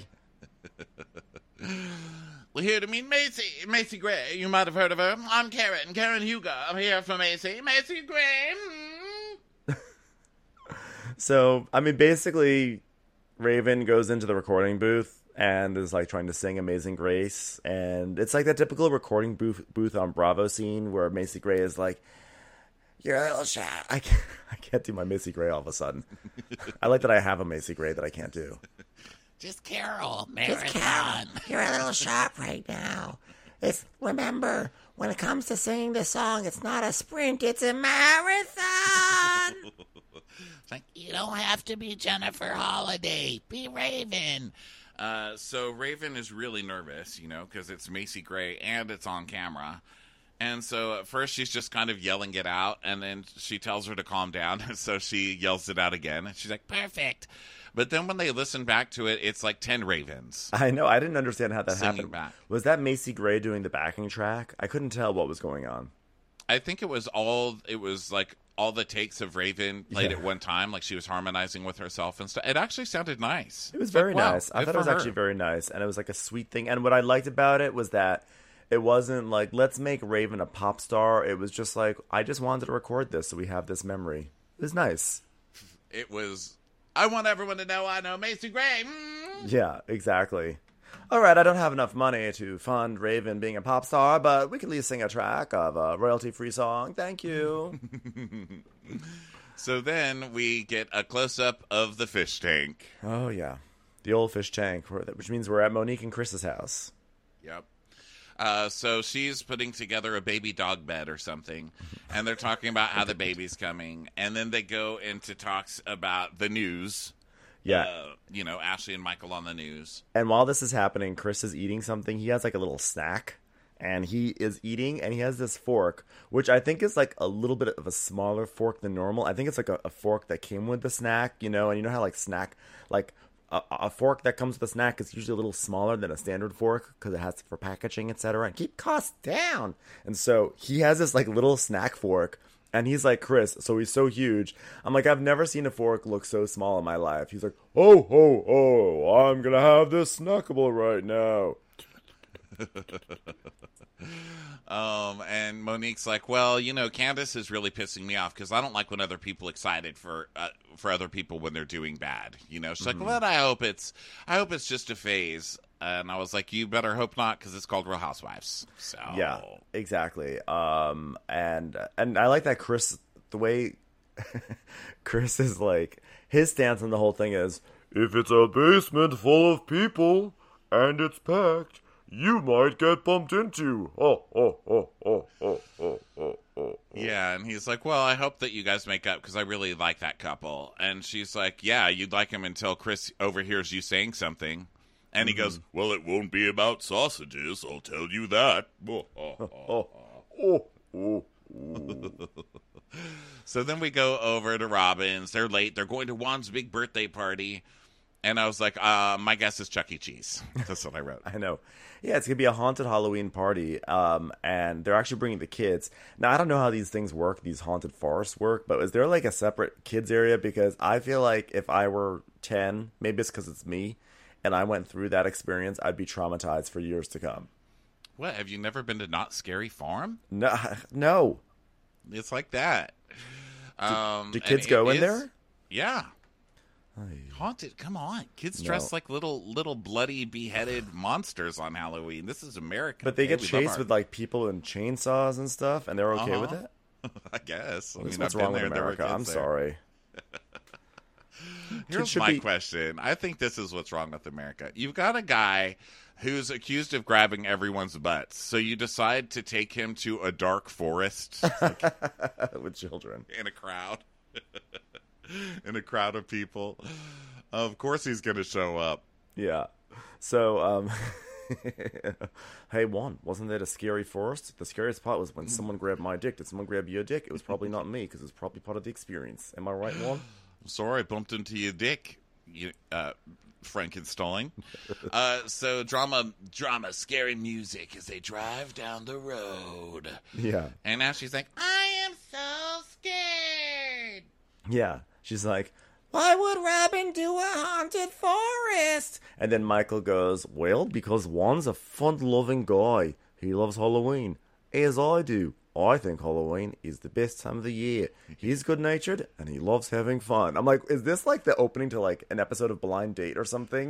[SPEAKER 6] We're here to meet Macy Gray. You might have heard of her. I'm Karen Hugo. I'm here for Macy Gray.
[SPEAKER 2] So, I mean, basically, Raven goes into the recording booth and is like trying to sing Amazing Grace, and it's like that typical recording booth on Bravo scene where Macy Gray is like, You're a little shy. I can't do my Macy Gray all of a sudden. I like that I have a Macy Gray that I can't do.
[SPEAKER 6] Just Carol, marathon.
[SPEAKER 7] You're a little sharp right now. Remember, when it comes to singing this song, it's not a sprint, it's a marathon.
[SPEAKER 6] It's like, you don't have to be Jennifer Holliday. Be Raven.
[SPEAKER 5] So Raven is really nervous, because it's Macy Gray and it's on camera. And so at first she's just kind of yelling it out, and then she tells her to calm down, and so she yells it out again, and she's like, perfect. But then when they listen back to it, it's like 10 Ravens.
[SPEAKER 2] I know. I didn't understand how that happened.
[SPEAKER 5] Back.
[SPEAKER 2] Was that Macy Gray doing the backing track? I couldn't tell what was going on.
[SPEAKER 5] I think it was like all the takes of Raven played at one time, like she was harmonizing with herself and stuff. It actually sounded nice.
[SPEAKER 2] It was very nice. I thought it was actually very nice, and it was like a sweet thing. And what I liked about it was that it wasn't like, let's make Raven a pop star. It was just like, I just wanted to record this so we have this memory. It was nice.
[SPEAKER 5] It was, I want everyone to know I know Macy Gray.
[SPEAKER 2] Yeah, exactly. All right, I don't have enough money to fund Raven being a pop star, but we could at least sing a track of a royalty-free song. Thank you.
[SPEAKER 5] So then we get a close-up of the fish tank.
[SPEAKER 2] Oh, yeah. The old fish tank, which means we're at Monique and Chris's house.
[SPEAKER 5] Yep. So she's putting together a baby dog bed or something, and they're talking about how the baby's coming, and then they go into talks about the news.
[SPEAKER 2] Yeah.
[SPEAKER 5] Ashley and Michael on the news.
[SPEAKER 2] And while this is happening, Chris is eating something. He has like a little snack, and he is eating, and he has this fork, which I think is like a little bit of a smaller fork than normal. I think it's like a fork that came with the snack, and you know how like a fork that comes with a snack is usually a little smaller than a standard fork because it has for packaging, etc. And keep costs down. And so he has this like little snack fork. And he's like, Chris, so he's so huge. I'm like, I've never seen a fork look so small in my life. He's like, I'm going to have this snackable right now.
[SPEAKER 5] And Monique's like, well, Candace is really pissing me off because I don't like when other people excited for other people when they're doing bad. She's like, well, I hope it's just a phase. And I was like, you better hope not, because it's called Real Housewives. So
[SPEAKER 2] yeah, exactly. And I like that Chris, the way Chris is like, his stance on the whole thing is,
[SPEAKER 3] if it's a basement full of people and it's packed, you might get bumped into.
[SPEAKER 5] Yeah, and he's like, well, I hope that you guys make up because I really like that couple. And she's like, yeah, you'd like him until Chris overhears you saying something. And he goes, well, it won't be about sausages, I'll tell you that. So then we go over to Robin's. They're late. They're going to Juan's big birthday party. And I was like, my guess is Chuck E. Cheese. That's what I wrote.
[SPEAKER 2] I know. Yeah, it's going to be a haunted Halloween party, and they're actually bringing the kids. Now, I don't know how these things work, these haunted forests work, but is there like a separate kids area? Because I feel like if I were 10, maybe it's because it's me, and I went through that experience, I'd be traumatized for years to come.
[SPEAKER 5] What, have you never been to Not Scary Farm?
[SPEAKER 2] No.
[SPEAKER 5] It's like that.
[SPEAKER 2] Do kids go in there?
[SPEAKER 5] Yeah. Haunted, come on. Kids dress like little bloody beheaded monsters on Halloween. This is America.
[SPEAKER 2] But they get chased with like people and chainsaws and stuff, and they're okay with it?
[SPEAKER 5] I guess.
[SPEAKER 2] What's wrong with America? I'm sorry.
[SPEAKER 5] Here's my question. I think this is what's wrong with America. You've got a guy who's accused of grabbing everyone's butts, so you decide to take him to a dark forest
[SPEAKER 2] with children
[SPEAKER 5] in a crowd. In a crowd of people. Of course he's going to show up.
[SPEAKER 2] Yeah. So, hey, Juan, wasn't that a scary forest? The scariest part was when someone grabbed my dick. Did someone grab your dick? It was probably not me, because it was probably part of the experience. Am I right, Juan?
[SPEAKER 5] I'm sorry, I bumped into your dick, Frankenstein. So drama, scary music as they drive down the road.
[SPEAKER 2] Yeah.
[SPEAKER 5] And now she's like, I am so scared.
[SPEAKER 2] Yeah. She's like, why would Robin do a haunted forest? And then Michael goes, well, because Juan's a fun-loving guy. He loves Halloween, as I do. I think Halloween is the best time of the year. He's good-natured, and he loves having fun. I'm like, is this like the opening to like an episode of Blind Date or something?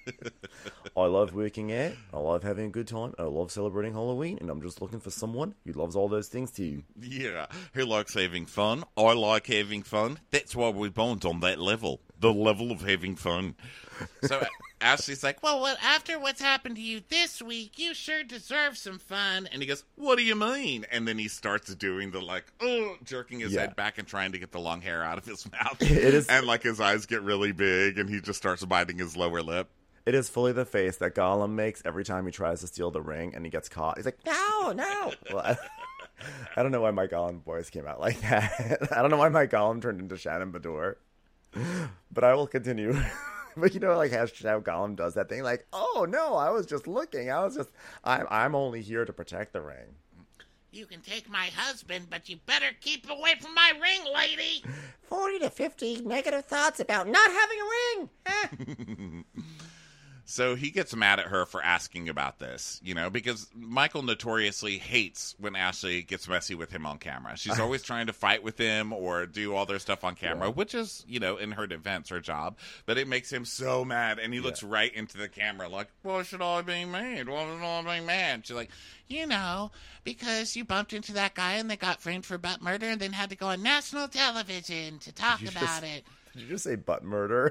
[SPEAKER 2] I love working out. I love having a good time. I love celebrating Halloween, and I'm just looking for someone who loves all those things too.
[SPEAKER 5] Yeah, who likes having fun? I like having fun. That's why we bond on that level. The level of having fun. So Ashley's like, well, after what's happened to you this week, you sure deserve some fun. And he goes, what do you mean? And then he starts doing the, jerking his head back and trying to get the long hair out of his mouth.
[SPEAKER 2] It is...
[SPEAKER 5] And, his eyes get really big, and he just starts biting his lower lip.
[SPEAKER 2] It is fully the face that Gollum makes every time he tries to steal the ring and he gets caught. He's like, no. Well, I don't know why my Gollum voice came out like that. I don't know why my Gollum turned into Shannon Bedour. But I will continue. But how Gollum does that thing, oh no, I was just looking. I'm only here to protect the ring.
[SPEAKER 6] You can take my husband, but you better keep away from my ring, lady.
[SPEAKER 7] 40 to 50 negative thoughts about not having a ring.
[SPEAKER 5] So he gets mad at her for asking about this, because Michael notoriously hates when Ashley gets messy with him on camera. She's always trying to fight with him or do all their stuff on camera, which is, in her defense, her job. But it makes him so mad, and he looks right into the camera like, why should I be mad? Why should I be mad? She's like,
[SPEAKER 6] because you bumped into that guy and they got framed for butt murder and then had to go on national television to talk about it.
[SPEAKER 2] Did you just say butt murder?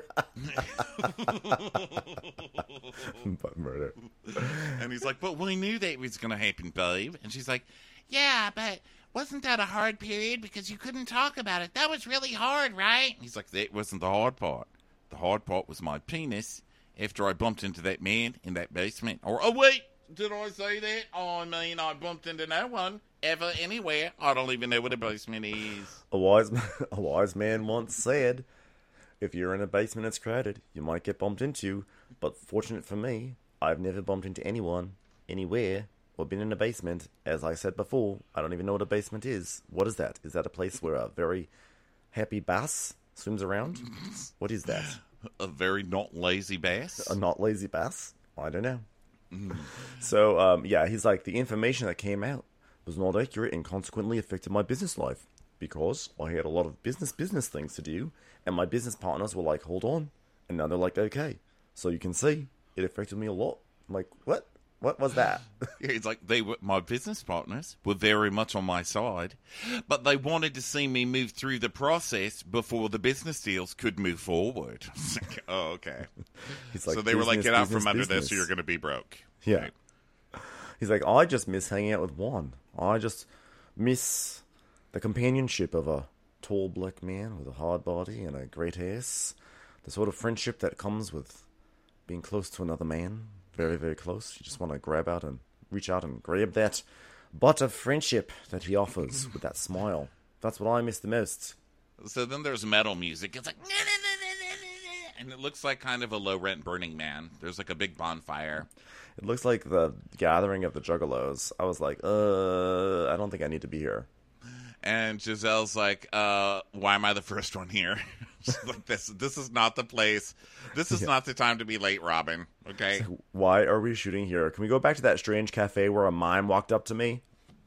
[SPEAKER 2] Butt murder.
[SPEAKER 5] And he's like, but we knew that was going to happen, babe. And she's like,
[SPEAKER 6] yeah, but wasn't that a hard period because you couldn't talk about it? That was really hard, right?
[SPEAKER 5] He's like, that wasn't the hard part. The hard part was my penis after I bumped into that man in that basement. Or, oh, wait, did I say that? Oh, I mean, I bumped into no one ever anywhere. I don't even know what a basement is.
[SPEAKER 2] A wise man once said, if you're in a basement that's crowded, you might get bumped into. But fortunate for me, I've never bumped into anyone, anywhere, or been in a basement. As I said before, I don't even know what a basement is. What is that? Is that a place where a very happy bass swims around? What is that?
[SPEAKER 5] A very not lazy bass?
[SPEAKER 2] A not lazy bass? I don't know. So, he's like, the information that came out was not accurate and consequently affected my business life. Because I had a lot of business things to do, and my business partners were like, hold on. And now they're like, okay. So you can see, it affected me a lot. I'm like, what? What was that?
[SPEAKER 5] Yeah, he's like, my business partners were very much on my side, but they wanted to see me move through the process before the business deals could move forward. Like, oh, okay.
[SPEAKER 2] He's like,
[SPEAKER 5] so they were like, get out from under this or you're going to be broke.
[SPEAKER 2] Yeah.
[SPEAKER 5] Right?
[SPEAKER 2] He's like, I just miss hanging out with Juan. I just miss the companionship of a tall black man with a hard body and a great ass. The sort of friendship that comes with being close to another man. Very, very close. You just want to reach out and grab that butt of friendship that he offers with that smile. That's what I miss the most.
[SPEAKER 5] So then there's metal music. It's like, and it looks like kind of a low-rent Burning Man. There's like a big bonfire.
[SPEAKER 2] It looks like the gathering of the Juggalos. I was like, I don't think I need to be here.
[SPEAKER 5] And Giselle's like, why am I the first one here? She's like, this is not the place. This is not the time to be late, Robin. Okay?
[SPEAKER 2] Like, why are we shooting here? Can we go back to that strange cafe where a mime walked up to me?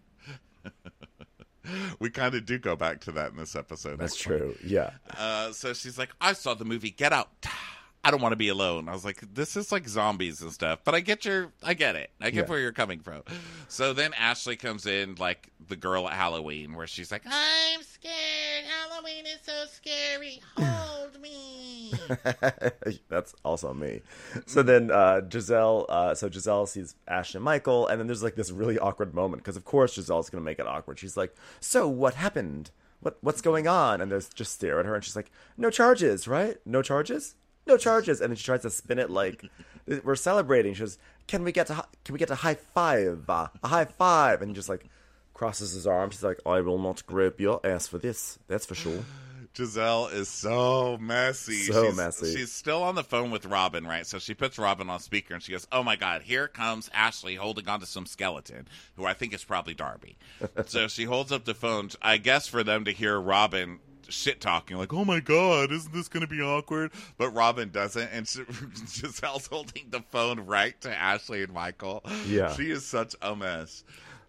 [SPEAKER 5] We kind of do go back to that in this episode.
[SPEAKER 2] That's true, yeah.
[SPEAKER 5] So she's like, I saw the movie Get Out. I don't want to be alone. I was like, this is like zombies and stuff, but I get it. I get where you're coming from. So then Ashley comes in like the girl at Halloween where she's like,
[SPEAKER 6] I'm scared. Halloween is so scary. Hold me.
[SPEAKER 2] That's also me. So then Giselle sees Ash and Michael, and then there's like this really awkward moment because of course Giselle's going to make it awkward. She's like, so what happened? What's going on? And there's just stare at her, and she's like, no charges, right? No charges? No charges. And then she tries to spin it like we're celebrating. She goes, can we get a high five? A high five. And he just like crosses his arms. She's like, I will not grab your ass for this. That's for sure.
[SPEAKER 5] Giselle is so messy. She's still on the phone with Robin, right? So she puts Robin on speaker and she goes, oh my God, here comes Ashley holding onto some skeleton, who I think is probably Darby. So she holds up the phone, I guess for them to hear Robin shit talking, like, oh my God, isn't this going to be awkward? But Robin doesn't, and Giselle's holding the phone right to Ashley and Michael.
[SPEAKER 2] Yeah.
[SPEAKER 5] She is such a mess.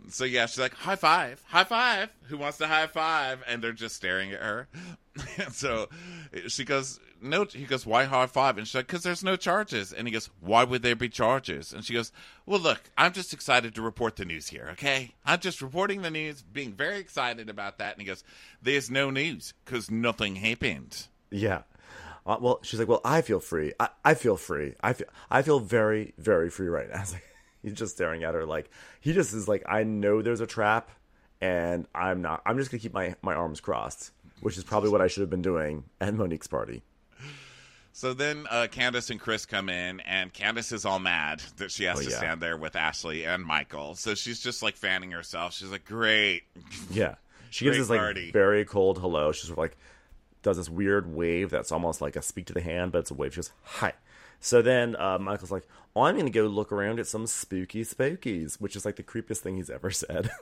[SPEAKER 5] So yeah, she's like, high five, high five. Who wants to high five? And they're just staring at her. And so she goes, no. He goes, why high five? And she's like, because there's no charges. And he goes, why would there be charges? And she goes, well, look, I'm just excited to report the news here. Okay, I'm just reporting the news, being very excited about that. And he goes, there's no news because nothing happened.
[SPEAKER 2] Yeah. Well, she's like, well, I feel free. I feel free. I feel very, very free right now. I was like, he's just staring at her like, he just is like, I know there's a trap and I'm just going to keep my arms crossed, which is probably what I should have been doing at Monique's party.
[SPEAKER 5] So then Candace and Chris come in, and Candace is all mad that she has to stand there with Ashley and Michael. So she's just like fanning herself. She's like, great.
[SPEAKER 2] Yeah. She gives this like very cold hello. She's sort of like, does this weird wave that's almost like a speak to the hand, but it's a wave. She goes, hi. So then Michael's like, oh, I'm going to go look around at some spooky spookies, which is like the creepiest thing he's ever said.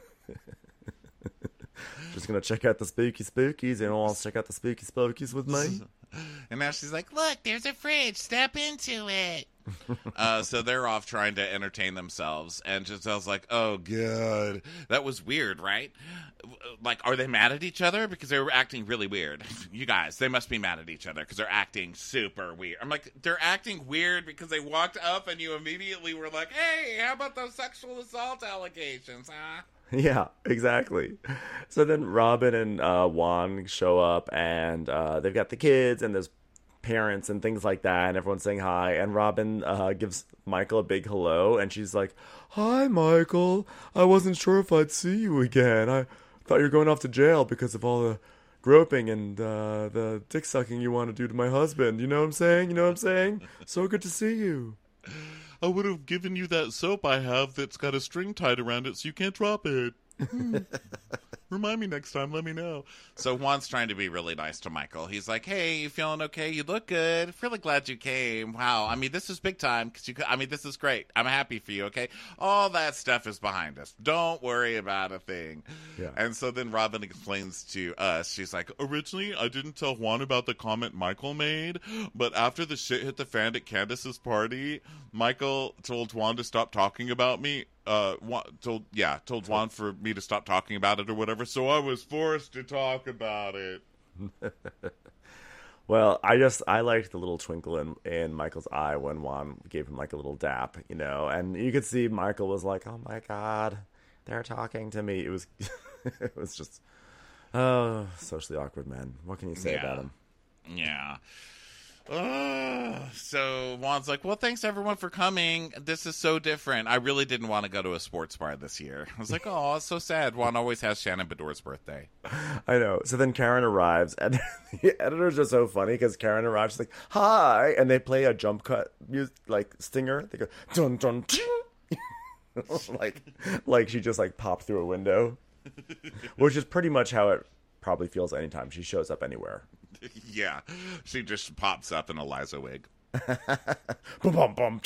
[SPEAKER 2] Just going to check out the spooky spookies, and I'll check out the spooky spookies with me.
[SPEAKER 5] And now she's like, look, there's a fridge. Step into it. So they're off trying to entertain themselves. And Giselle's like, oh, God. That was weird, right? Like, are they mad at each other? Because they were acting really weird. You guys, they must be mad at each other because they're acting super weird. I'm like, they're acting weird because they walked up and you immediately were like, hey, how about those sexual assault allegations, huh?
[SPEAKER 2] Yeah, exactly. So then Robin and Juan show up, and they've got the kids, and there's parents and things like that, and everyone's saying hi, and Robin gives Michael a big hello, and she's like, hi, Michael. I wasn't sure if I'd see you again. I thought you were going off to jail because of all the groping and the dick sucking you want to do to my husband. You know what I'm saying? You know what I'm saying? So good to see you.
[SPEAKER 1] I would have given you that soap I have that's got a string tied around it so you can't drop it. Remind me next time. Let me know.
[SPEAKER 5] So Juan's trying to be really nice to Michael. He's like, hey, you feeling okay? You look good. Really glad you came. Wow. I mean, this is big time. This is great. I'm happy for you, okay? All that stuff is behind us. Don't worry about a thing. Yeah. And so then Robin explains to us, she's like, originally, I didn't tell Juan about the comment Michael made, but after the shit hit the fan at Candace's party, Michael told Juan to stop talking about me. Told Juan for me to stop talking about it or whatever, so I was forced to talk about it.
[SPEAKER 2] Well, I liked the little twinkle in Michael's eye when Juan gave him like a little dap, you know, and you could see Michael was like, oh my God, they're talking to me. It was, it was just, socially awkward, man. What can you say about him?
[SPEAKER 5] Yeah. So Juan's like, well, thanks everyone for coming. This is so different. I really didn't want to go to a sports bar this year. I was like, oh, it's so sad. Juan always has Shannon Bedore's birthday.
[SPEAKER 2] I know. So then Karen arrives, and the editors are so funny because Karen arrives, she's like, hi, and they play a jump cut music, like stinger. They go, dun, dun, like she just like popped through a window, which is pretty much how it probably feels anytime she shows up anywhere.
[SPEAKER 5] Yeah, she just pops up in a Liza wig.
[SPEAKER 2] Bum, bum,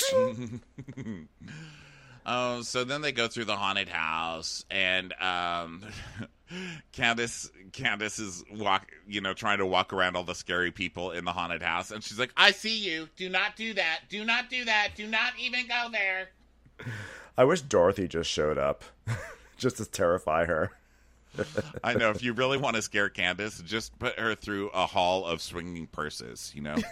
[SPEAKER 5] bum. So then they go through the haunted house, and Candace is trying to walk around all the scary people in the haunted house, and she's like, I see you. Do not do that. Do not do that. Do not even go there.
[SPEAKER 2] I wish Dorothy just showed up just to terrify her.
[SPEAKER 5] I know. If you really want to scare Candace, just put her through a hall of swinging purses, you know?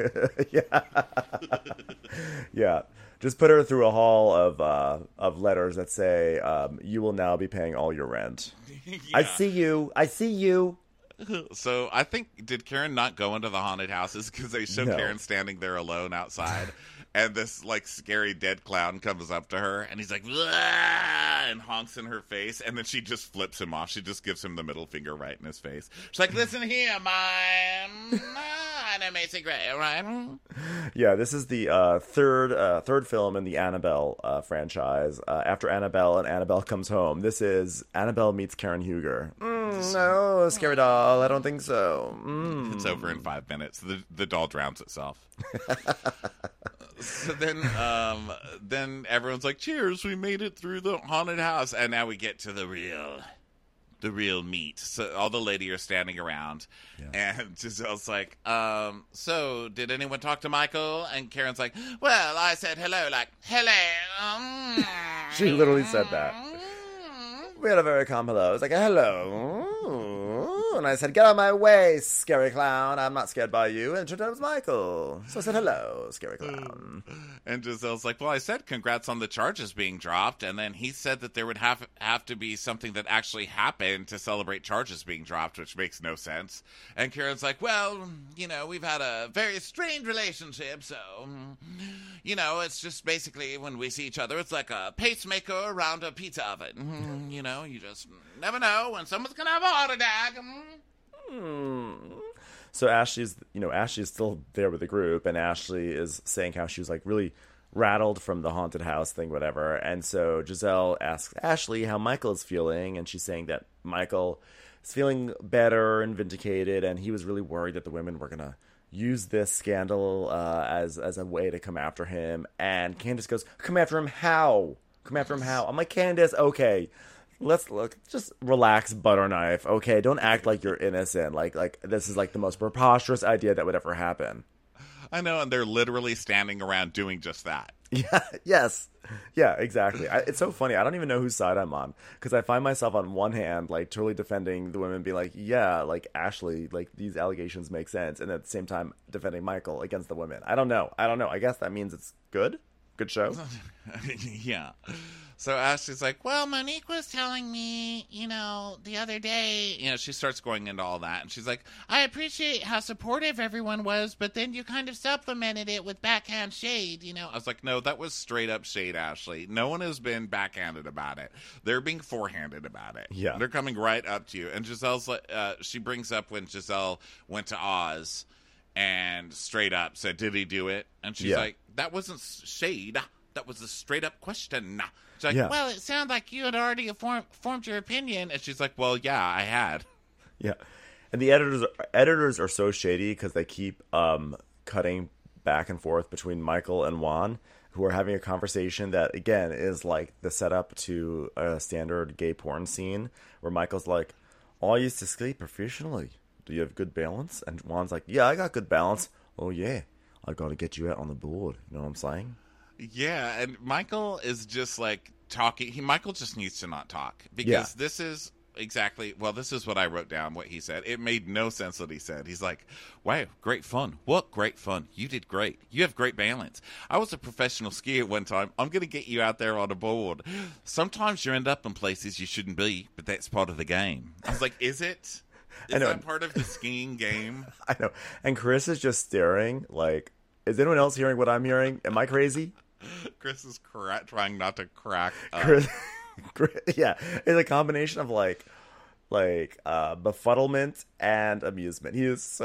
[SPEAKER 2] Yeah. Just put her through a hall of letters that say, you will now be paying all your rent. Yeah. I see you. I see you.
[SPEAKER 5] So I think, did Karen not go into the haunted houses? Because they show Karen standing there alone outside. And this, like, scary dead clown comes up to her, and he's like, and honks in her face, and then she just flips him off. She just gives him the middle finger right in his face. She's like, listen here, I'm Macy Gray, right?
[SPEAKER 2] Yeah, this is the third film in the Annabelle franchise. After Annabelle and Annabelle Comes Home, this is Annabelle meets Karen Huger. No, scary doll, I don't think so.
[SPEAKER 5] It's over in 5 minutes. The doll drowns itself. So then everyone's like, cheers, we made it through the haunted house. And now we get to the real meat. So all the ladies are standing around. Yeah. And Giselle's like, so did anyone talk to Michael? And Karen's like, well, I said hello, like, hello.
[SPEAKER 2] She literally said that. We had a very calm hello. It was like, hello. And I said, get out of my way, scary clown. I'm not scared by you. And it turned out it was Michael. So I said, hello, scary clown.
[SPEAKER 5] And Giselle's like, well, I said congrats on the charges being dropped. And then he said that there would have to be something that actually happened to celebrate charges being dropped, which makes no sense. And Karen's like, well, you know, we've had a very strained relationship. So, you know, it's just basically when we see each other, it's like a pacemaker around a pizza oven. You know, you just never know when someone's going to have a heart attack.
[SPEAKER 2] So Ashley's still there with the group, and Ashley is saying how she was like really rattled from the haunted house thing, whatever. And so Giselle asks Ashley how Michael is feeling, and she's saying that Michael is feeling better and vindicated, and he was really worried that the women were gonna use this scandal as a way to come after him. And Candace goes, come after him how? Come after him how? I'm like, Candace, okay. Let's just relax, butter knife. Okay, don't act like you're innocent. Like this is like the most preposterous idea that would ever happen.
[SPEAKER 5] I know, and they're literally standing around doing just that.
[SPEAKER 2] Yeah. Yes. Yeah. Exactly. It's so funny. I don't even know whose side I'm on, because I find myself on one hand like totally defending the women, being like, yeah, like Ashley, like these allegations make sense, and at the same time defending Michael against the women. I don't know. I guess that means it's good. Good show.
[SPEAKER 5] Yeah. So Ashley's like, well, Monique was telling me, you know, the other day, you know, she starts going into all that. And she's like, I appreciate how supportive everyone was, but then you kind of supplemented it with backhand shade, you know. I was like, no, that was straight up shade, Ashley. No one has been backhanded about it. They're being forehanded about it.
[SPEAKER 2] Yeah.
[SPEAKER 5] They're coming right up to you. And Giselle's like, she brings up when Giselle went to Oz and straight up said, did he do it? And she's like, that wasn't shade. That was a straight up question. She's like, well, it sounded like you had already formed your opinion. And she's like, well, yeah, I had.
[SPEAKER 2] Yeah. And the editors are so shady because they keep cutting back and forth between Michael and Juan, who are having a conversation that, again, is like the setup to a standard gay porn scene where Michael's like, I used to skate professionally. Do you have good balance? And Juan's like, yeah, I got good balance. Oh, yeah. I got to get you out on the board. You know what I'm saying?
[SPEAKER 5] Yeah, and Michael is just like talking. Michael just needs to not talk, because this is exactly, well, this is what I wrote down, what he said. It made no sense what he said. He's like, wow, great fun. What great fun. You did great. You have great balance. I was a professional skier at one time. I'm going to get you out there on a board. Sometimes you end up in places you shouldn't be, but that's part of the game. I was like, is it? Is that part of the skiing game?
[SPEAKER 2] I know. And Chris is just staring like, is anyone else hearing what I'm hearing? Am I crazy?
[SPEAKER 5] Chris is trying not to crack up.
[SPEAKER 2] Yeah, it's a combination of like befuddlement and amusement.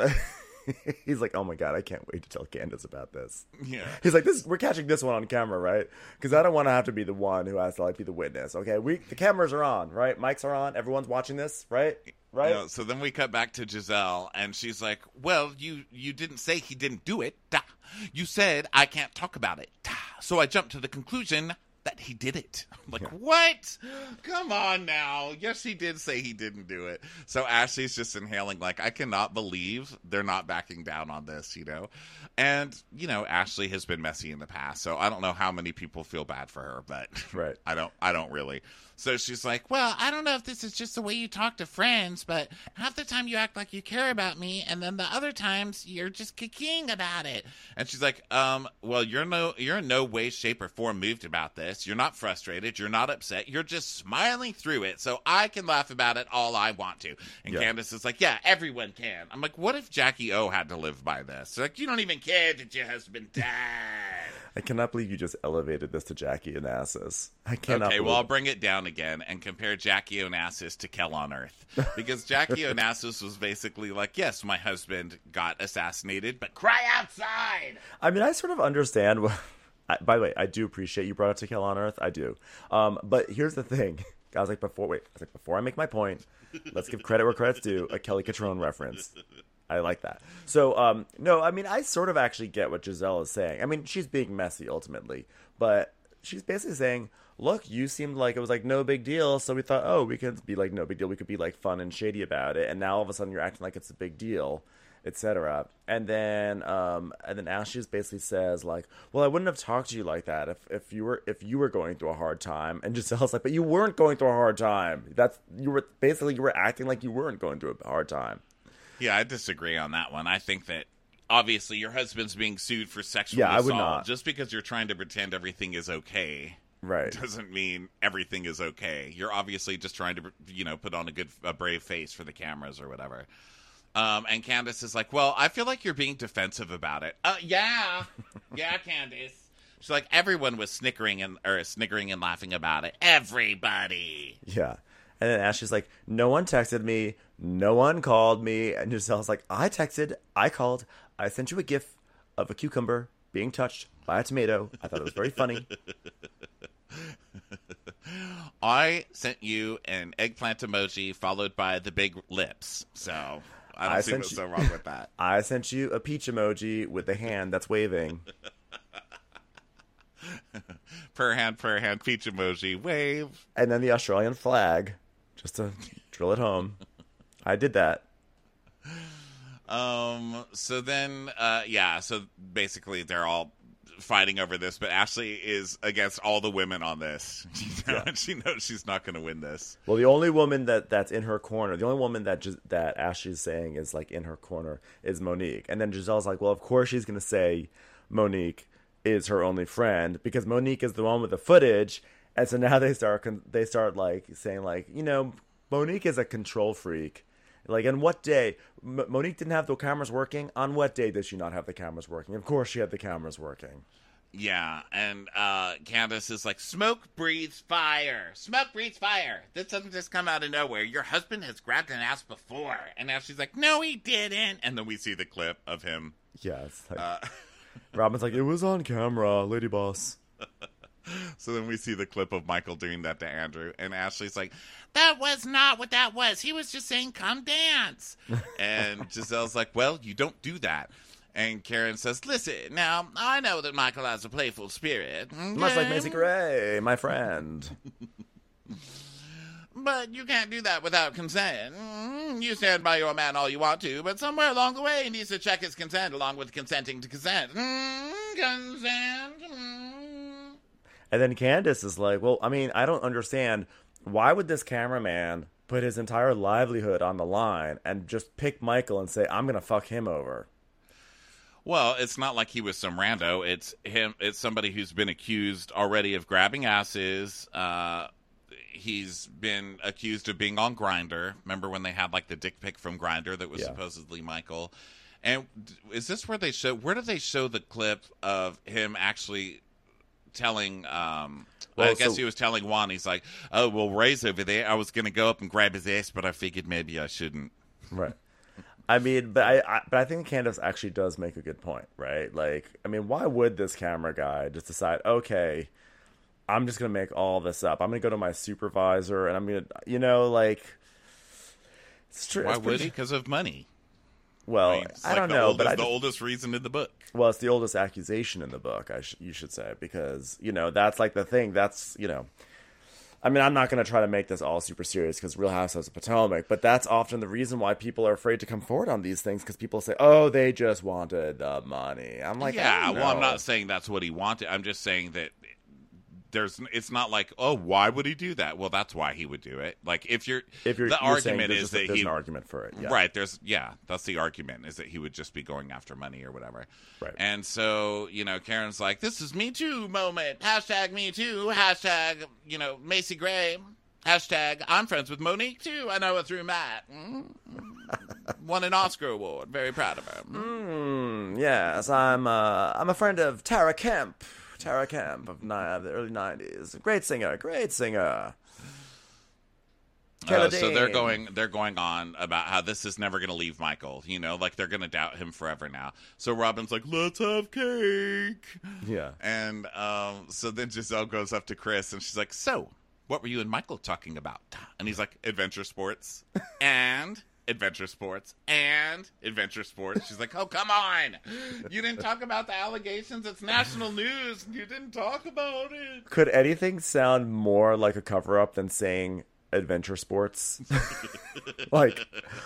[SPEAKER 2] He's like, oh my god, I can't wait to tell Candace about this.
[SPEAKER 5] Yeah,
[SPEAKER 2] he's like, we're catching this one on camera, right? Because I don't want to have to be the one who has to like be the witness. Okay, the cameras are on, right? Mics are on. Everyone's watching this, right? Right.
[SPEAKER 5] You know, so then we cut back to Giselle, and she's like, well, you didn't say he didn't do it. You said I can't talk about it. So I jumped to the conclusion that he did it. I'm like, what? Come on now. Yes, he did say he didn't do it. So Ashley's just inhaling like, I cannot believe they're not backing down on this, you know? And, you know, Ashley has been messy in the past, so I don't know how many people feel bad for her, but
[SPEAKER 2] right.
[SPEAKER 5] I don't really. So she's like, well, I don't know if this is just the way you talk to friends, but half the time you act like you care about me, and then the other times you're just kikiing about it. And she's like, well, you're in no way, shape, or form moved about this. You're not frustrated. You're not upset. You're just smiling through it, so I can laugh about it all I want to. And Candace is like, yeah, everyone can. I'm like, what if Jackie O had to live by this? They're like, you don't even care that your husband died.
[SPEAKER 2] I cannot believe you just elevated this to Jackie Onassis. I cannot.
[SPEAKER 5] Okay, well, I'll bring it down again and compare Jackie Onassis to Kel on Earth. Because Jackie Onassis was basically like, yes, my husband got assassinated, but cry outside!
[SPEAKER 2] I mean, I sort of understand. By the way, I do appreciate you brought up to Kel on Earth. I do. But here's the thing. I was like, before I make my point, let's give credit where credit's due, a Kelly Catrone reference. I like that. So, no, I mean, I sort of actually get what Giselle is saying. I mean, she's being messy ultimately, but she's basically saying, look, you seemed like it was like no big deal, so we thought, oh, we could be like no big deal. We could be like fun and shady about it, and now all of a sudden you're acting like it's a big deal. etc. And then Ashley basically says like, well, I wouldn't have talked to you like that if you were going through a hard time. And Giselle's like, but you weren't going through a hard time. You were acting like you weren't going through a hard time.
[SPEAKER 5] Yeah, I disagree on that one. I think that obviously your husband's being sued for sexual assault.
[SPEAKER 2] I would not.
[SPEAKER 5] Just because you're trying to pretend everything is okay,
[SPEAKER 2] right,
[SPEAKER 5] doesn't mean everything is okay. You're obviously just trying to, put on a brave face for the cameras or whatever. And Candace is like, well, I feel like you're being defensive about it. Yeah, Candace. She's like, everyone was snickering and laughing about it. Everybody.
[SPEAKER 2] Yeah. And then Ashley's like, no one texted me. No one called me. And Giselle's like, I texted. I called. I sent you a gif of a cucumber being touched by a tomato. I thought it was very funny.
[SPEAKER 5] I sent you an eggplant emoji followed by the big lips. So I don't see what's so wrong with that.
[SPEAKER 2] I sent you a peach emoji with a hand that's waving.
[SPEAKER 5] per hand, peach emoji, wave.
[SPEAKER 2] And then the Australian flag, just to drill it home. I did that.
[SPEAKER 5] So then, so basically they're all fighting over this, but Ashley is against all the women on this. And she knows she's not going to win this.
[SPEAKER 2] Well, the only woman that's in her corner, the only woman that Ashley's saying is like in her corner is Monique. And then Giselle's like, well, of course she's going to say Monique is her only friend because Monique is the one with the footage. And so now they start like saying like, Monique is a control freak. Like, on what day? Monique didn't have the cameras working. On what day did she not have the cameras working? Of course she had the cameras working.
[SPEAKER 5] Yeah, and Candace is like, smoke breathes fire. Smoke breathes fire. This doesn't just come out of nowhere. Your husband has grabbed an ass before. And now she's like, no, he didn't. And then we see the clip of him.
[SPEAKER 2] Yeah, it's like, Robin's like, it was on camera, lady boss.
[SPEAKER 5] So then we see the clip of Michael doing that to Andrew, and Ashley's like, that was not what that was. He was just saying, come dance. And Giselle's like, well, you don't do that. And Karen says, listen, now, I know that Michael has a playful spirit. Okay?
[SPEAKER 2] Much like Macy Gray, my friend.
[SPEAKER 5] But you can't do that without consent. You stand by your man all you want to, but somewhere along the way he needs to check his consent along with consenting to consent. Consent.
[SPEAKER 2] And then Candace is like, well, I mean, I don't understand. Why would this cameraman put his entire livelihood on the line and just pick Michael and say, I'm going to fuck him over?
[SPEAKER 5] Well, it's not like he was some rando. It's him. It's somebody who's been accused already of grabbing asses. He's been accused of being on Grindr. Remember when they had like the dick pic from Grindr that was supposedly Michael? And is this where where do they show the clip of him actually telling, I guess he was telling Juan, he's like, oh, well, Ray's over there. I was going to go up and grab his ass, but I figured maybe I shouldn't.
[SPEAKER 2] Right. I mean, but I think Candace actually does make a good point, right? Like, I mean, why would this camera guy just decide, okay, I'm just going to make all this up. I'm going to go to my supervisor and I'm going to, like, it's true.
[SPEAKER 5] Why would he? Because of money.
[SPEAKER 2] Well, I don't know, but
[SPEAKER 5] the oldest reason in the book.
[SPEAKER 2] Well, it's the oldest accusation in the book, you should say, because, that's like the thing. That's, I mean, I'm not going to try to make this all super serious because Real Housewives of Potomac, but that's often the reason why people are afraid to come forward on these things because people say, oh, they just wanted the money. I'm like,
[SPEAKER 5] yeah, well, I'm not saying that's what he wanted. I'm just saying that it's not like, oh, why would he do that? Well, that's why he would do it. Like the argument is that
[SPEAKER 2] there's an argument for it. Yeah.
[SPEAKER 5] Right. That's the argument is that he would just be going after money or whatever.
[SPEAKER 2] Right.
[SPEAKER 5] And so, Karen's like, this is Me Too moment. Hashtag Me Too. Hashtag, Macy Gray. Hashtag I'm friends with Monique too. I know her through Matt. Won an Oscar award. Very proud of her.
[SPEAKER 2] Yes, I'm a friend of Tara Kemp. Tara Kemp of the early 90s. Great singer.
[SPEAKER 5] So they're going on about how this is never going to leave Michael. Like they're going to doubt him forever now. So Robin's like, let's have cake.
[SPEAKER 2] Yeah.
[SPEAKER 5] And so then Giselle goes up to Chris and she's like, so what were you and Michael talking about? And he's like, adventure sports and adventure sports and adventure sports. She's like, oh, come on. You didn't talk about the allegations. It's national news. You didn't talk about it.
[SPEAKER 2] Could anything sound more like a cover-up than saying adventure sports. Like,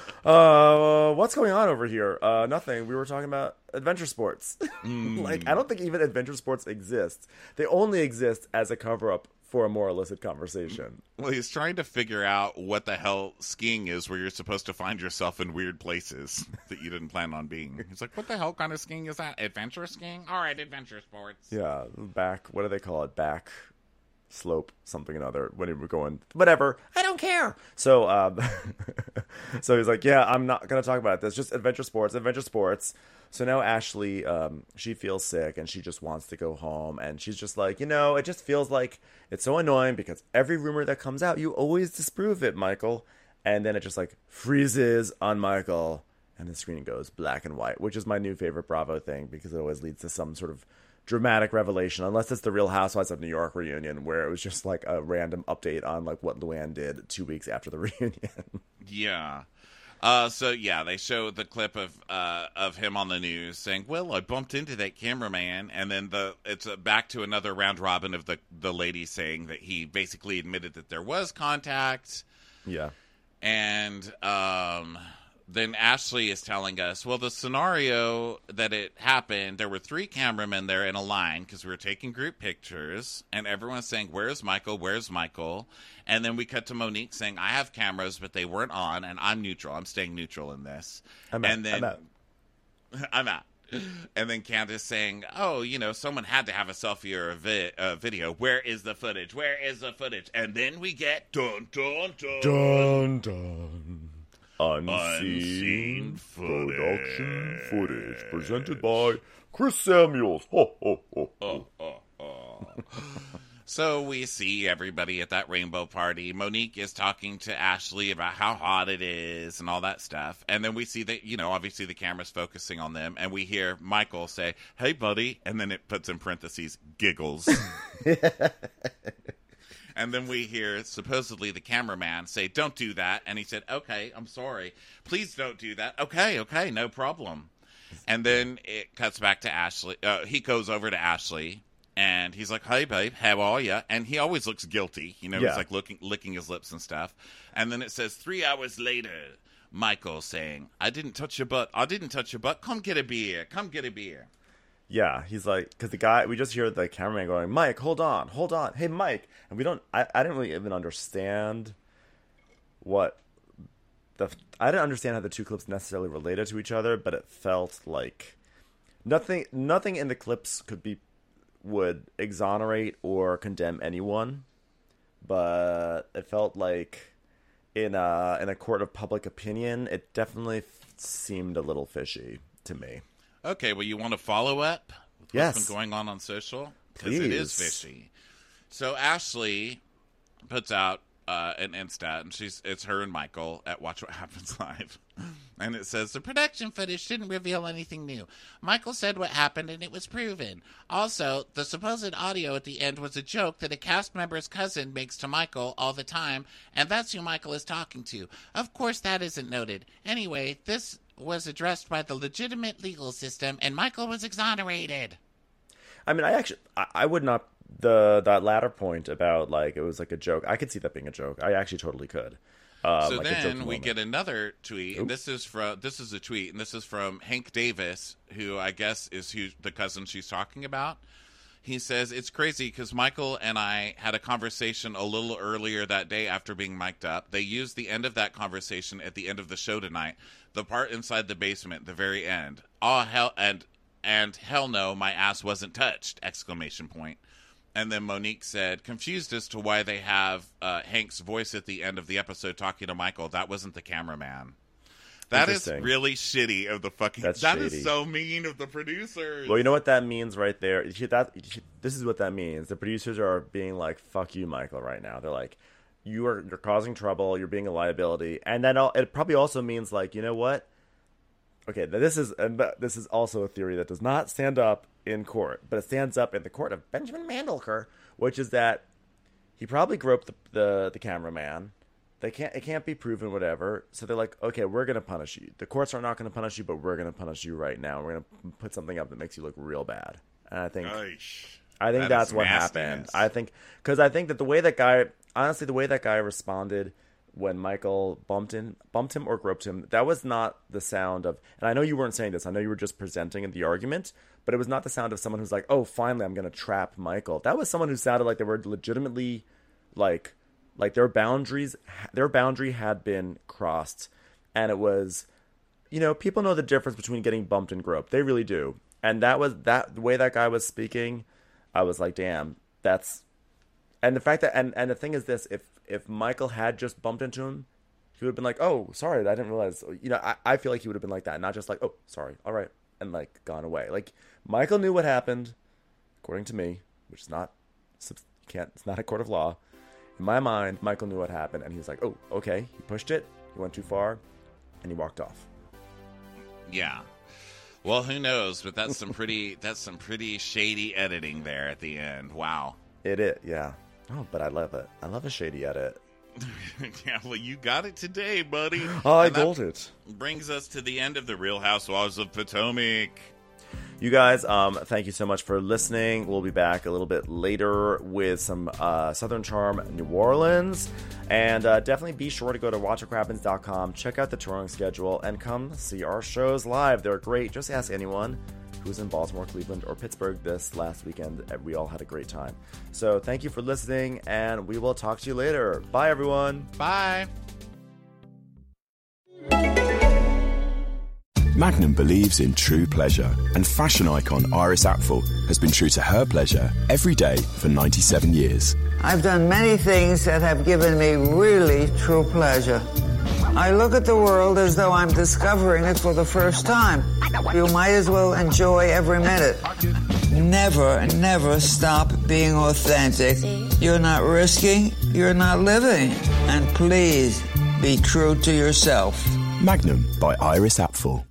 [SPEAKER 2] what's going on over here? Nothing. We were talking about adventure sports. Like, I don't think even adventure sports exist. They only exist as a cover-up for a more illicit conversation.
[SPEAKER 5] Well, he's trying to figure out what the hell skiing is, where you're supposed to find yourself in weird places that you didn't plan on being. He's like, what the hell kind of skiing is that? Adventure skiing? All right, adventure sports.
[SPEAKER 2] Yeah, what do they call it? Back slope, something or other. When we're going, whatever. I don't care. So, so he's like, yeah, I'm not going to talk about this. Just adventure sports. So now Ashley, she feels sick and she just wants to go home. And she's just like, it just feels like it's so annoying because every rumor that comes out, you always disprove it, Michael. And then it just like freezes on Michael and the screen goes black and white, which is my new favorite Bravo thing because it always leads to some sort of dramatic revelation, unless it's the Real Housewives of New York reunion where it was just like a random update on like what Luann did 2 weeks after the reunion.
[SPEAKER 5] Yeah. So yeah, they show the clip of him on the news saying, "Well, I bumped into that cameraman," and then it's back to another round robin of the lady saying that he basically admitted that there was contact.
[SPEAKER 2] Yeah,
[SPEAKER 5] and then Ashley is telling us, well, the scenario that it happened, there were 3 cameramen there in a line because we were taking group pictures, and everyone's saying, "Where's Michael? Where's Michael?" And then we cut to Monique saying, "I have cameras, but they weren't on, and I'm neutral. I'm staying neutral in this." I'm out. And then Candace saying, "Oh, someone had to have a selfie or a video. Where is the footage? Where is the footage?" And then we get dun dun dun
[SPEAKER 2] dun dun.
[SPEAKER 3] Unseen production footage presented by Chris Samuels. Ho, ho, ho, ho.
[SPEAKER 5] So we see everybody at that rainbow party. Monique is talking to Ashley about how hot it is and all that stuff. And then we see that, obviously the camera's focusing on them. And we hear Michael say, "Hey, buddy." And then it puts in parentheses, giggles. And then we hear, supposedly, the cameraman say, "Don't do that." And he said, "Okay, I'm sorry. Please don't do that." Okay, no problem. And then it cuts back to Ashley. He goes over to Ashley, and he's like, "Hey, babe, how are you?" And he always looks guilty. He's like licking his lips and stuff. And then it says, 3 hours later, Michael saying, "I didn't touch your butt. Come get a beer.
[SPEAKER 2] Yeah, he's like, because we just hear the cameraman going, "Mike, hold on, hey, Mike," and I didn't really even understand I didn't understand how the 2 clips necessarily related to each other, but it felt like nothing in the clips would exonerate or condemn anyone, but it felt like in a court of public opinion, it definitely seemed a little fishy to me.
[SPEAKER 5] Okay, well, you want to follow up with what's been going on social? Because it is fishy. So Ashley puts out an Insta, and it's her and Michael at Watch What Happens Live. And it says, "The production footage didn't reveal anything new. Michael said what happened, and it was proven. Also, the supposed audio at the end was a joke that a cast member's cousin makes to Michael all the time, and that's who Michael is talking to. Of course, that isn't noted. Anyway, this was addressed by the legitimate legal system, and Michael was exonerated."
[SPEAKER 2] I mean, I would not, that latter point about, like, it was like a joke, I could see that being a joke. I actually totally could.
[SPEAKER 5] So like then we get another tweet, and this is a tweet, and this is from Hank Davis, who I guess is the cousin she's talking about. He says, "It's crazy because Michael and I had a conversation a little earlier that day after being mic'd up. They used the end of that conversation at the end of the show tonight. The part inside the basement, the very end. Oh, hell, and hell no, my ass wasn't touched! ! And then Monique said, confused as to why they have Hank's voice at the end of the episode talking to Michael. That wasn't the cameraman. That is really shitty of the fucking... That is so mean of the producers.
[SPEAKER 2] Well, you know what that means right there? This is what that means. The producers are being like, "Fuck you, Michael," right now. They're like, you're causing trouble, you're being a liability. And then it probably also means, like, you know what? Okay, this is also a theory that does not stand up in court, but it stands up in the court of Benjamin Mandelker, which is that he probably groped the cameraman. It can't be proven, whatever. So they're like, okay, we're going to punish you. The courts are not going to punish you, but we're going to punish you right now. We're going to put something up that makes you look real bad. And I think that's what happened. I think that the way that guy, honestly, the way that guy responded when Michael bumped him or groped him, that was not the sound of, and I know you weren't saying this, I know you were just presenting the argument, but it was not the sound of someone who's like, oh, finally I'm going to trap Michael. That was someone who sounded like they were legitimately, like their boundary had been crossed, and it was, people know the difference between getting bumped and groped. They really do. And the way that guy was speaking, I was like, damn, and the fact that, and the thing is this, if Michael had just bumped into him, he would have been like, oh, sorry, I didn't realize. I feel like he would have been like that, not just like, oh, sorry, all right, and like gone away. Like, Michael knew what happened, according to me, which is not, it's not a court of law. In my mind, Michael knew what happened, and he was like, oh, okay, he pushed it, he went too far, and he walked off.
[SPEAKER 5] Yeah. Well, who knows? But that's some pretty shady editing there at the end. Wow.
[SPEAKER 2] It is, yeah. Oh, but I love it. I love a shady edit.
[SPEAKER 5] Yeah, well, you got it today, buddy.
[SPEAKER 2] I got it.
[SPEAKER 5] Brings us to the end of the Real Housewives of Potomac.
[SPEAKER 2] You guys, thank you so much for listening. We'll be back a little bit later with some Southern Charm New Orleans. And definitely be sure to go to watchwhatcrappens.com, check out the touring schedule, and come see our shows live. They're great. Just ask anyone who's in Baltimore, Cleveland, or Pittsburgh this last weekend. We all had a great time. So thank you for listening, and we will talk to you later. Bye, everyone.
[SPEAKER 5] Bye.
[SPEAKER 8] Magnum believes in true pleasure, and fashion icon Iris Apfel has been true to her pleasure every day for 97 years.
[SPEAKER 9] I've done many things that have given me really true pleasure. I look at the world as though I'm discovering it for the first time. You might as well enjoy every minute. Never stop being authentic. You're not risking, you're not living. And please, be true to yourself.
[SPEAKER 8] Magnum by Iris Apfel.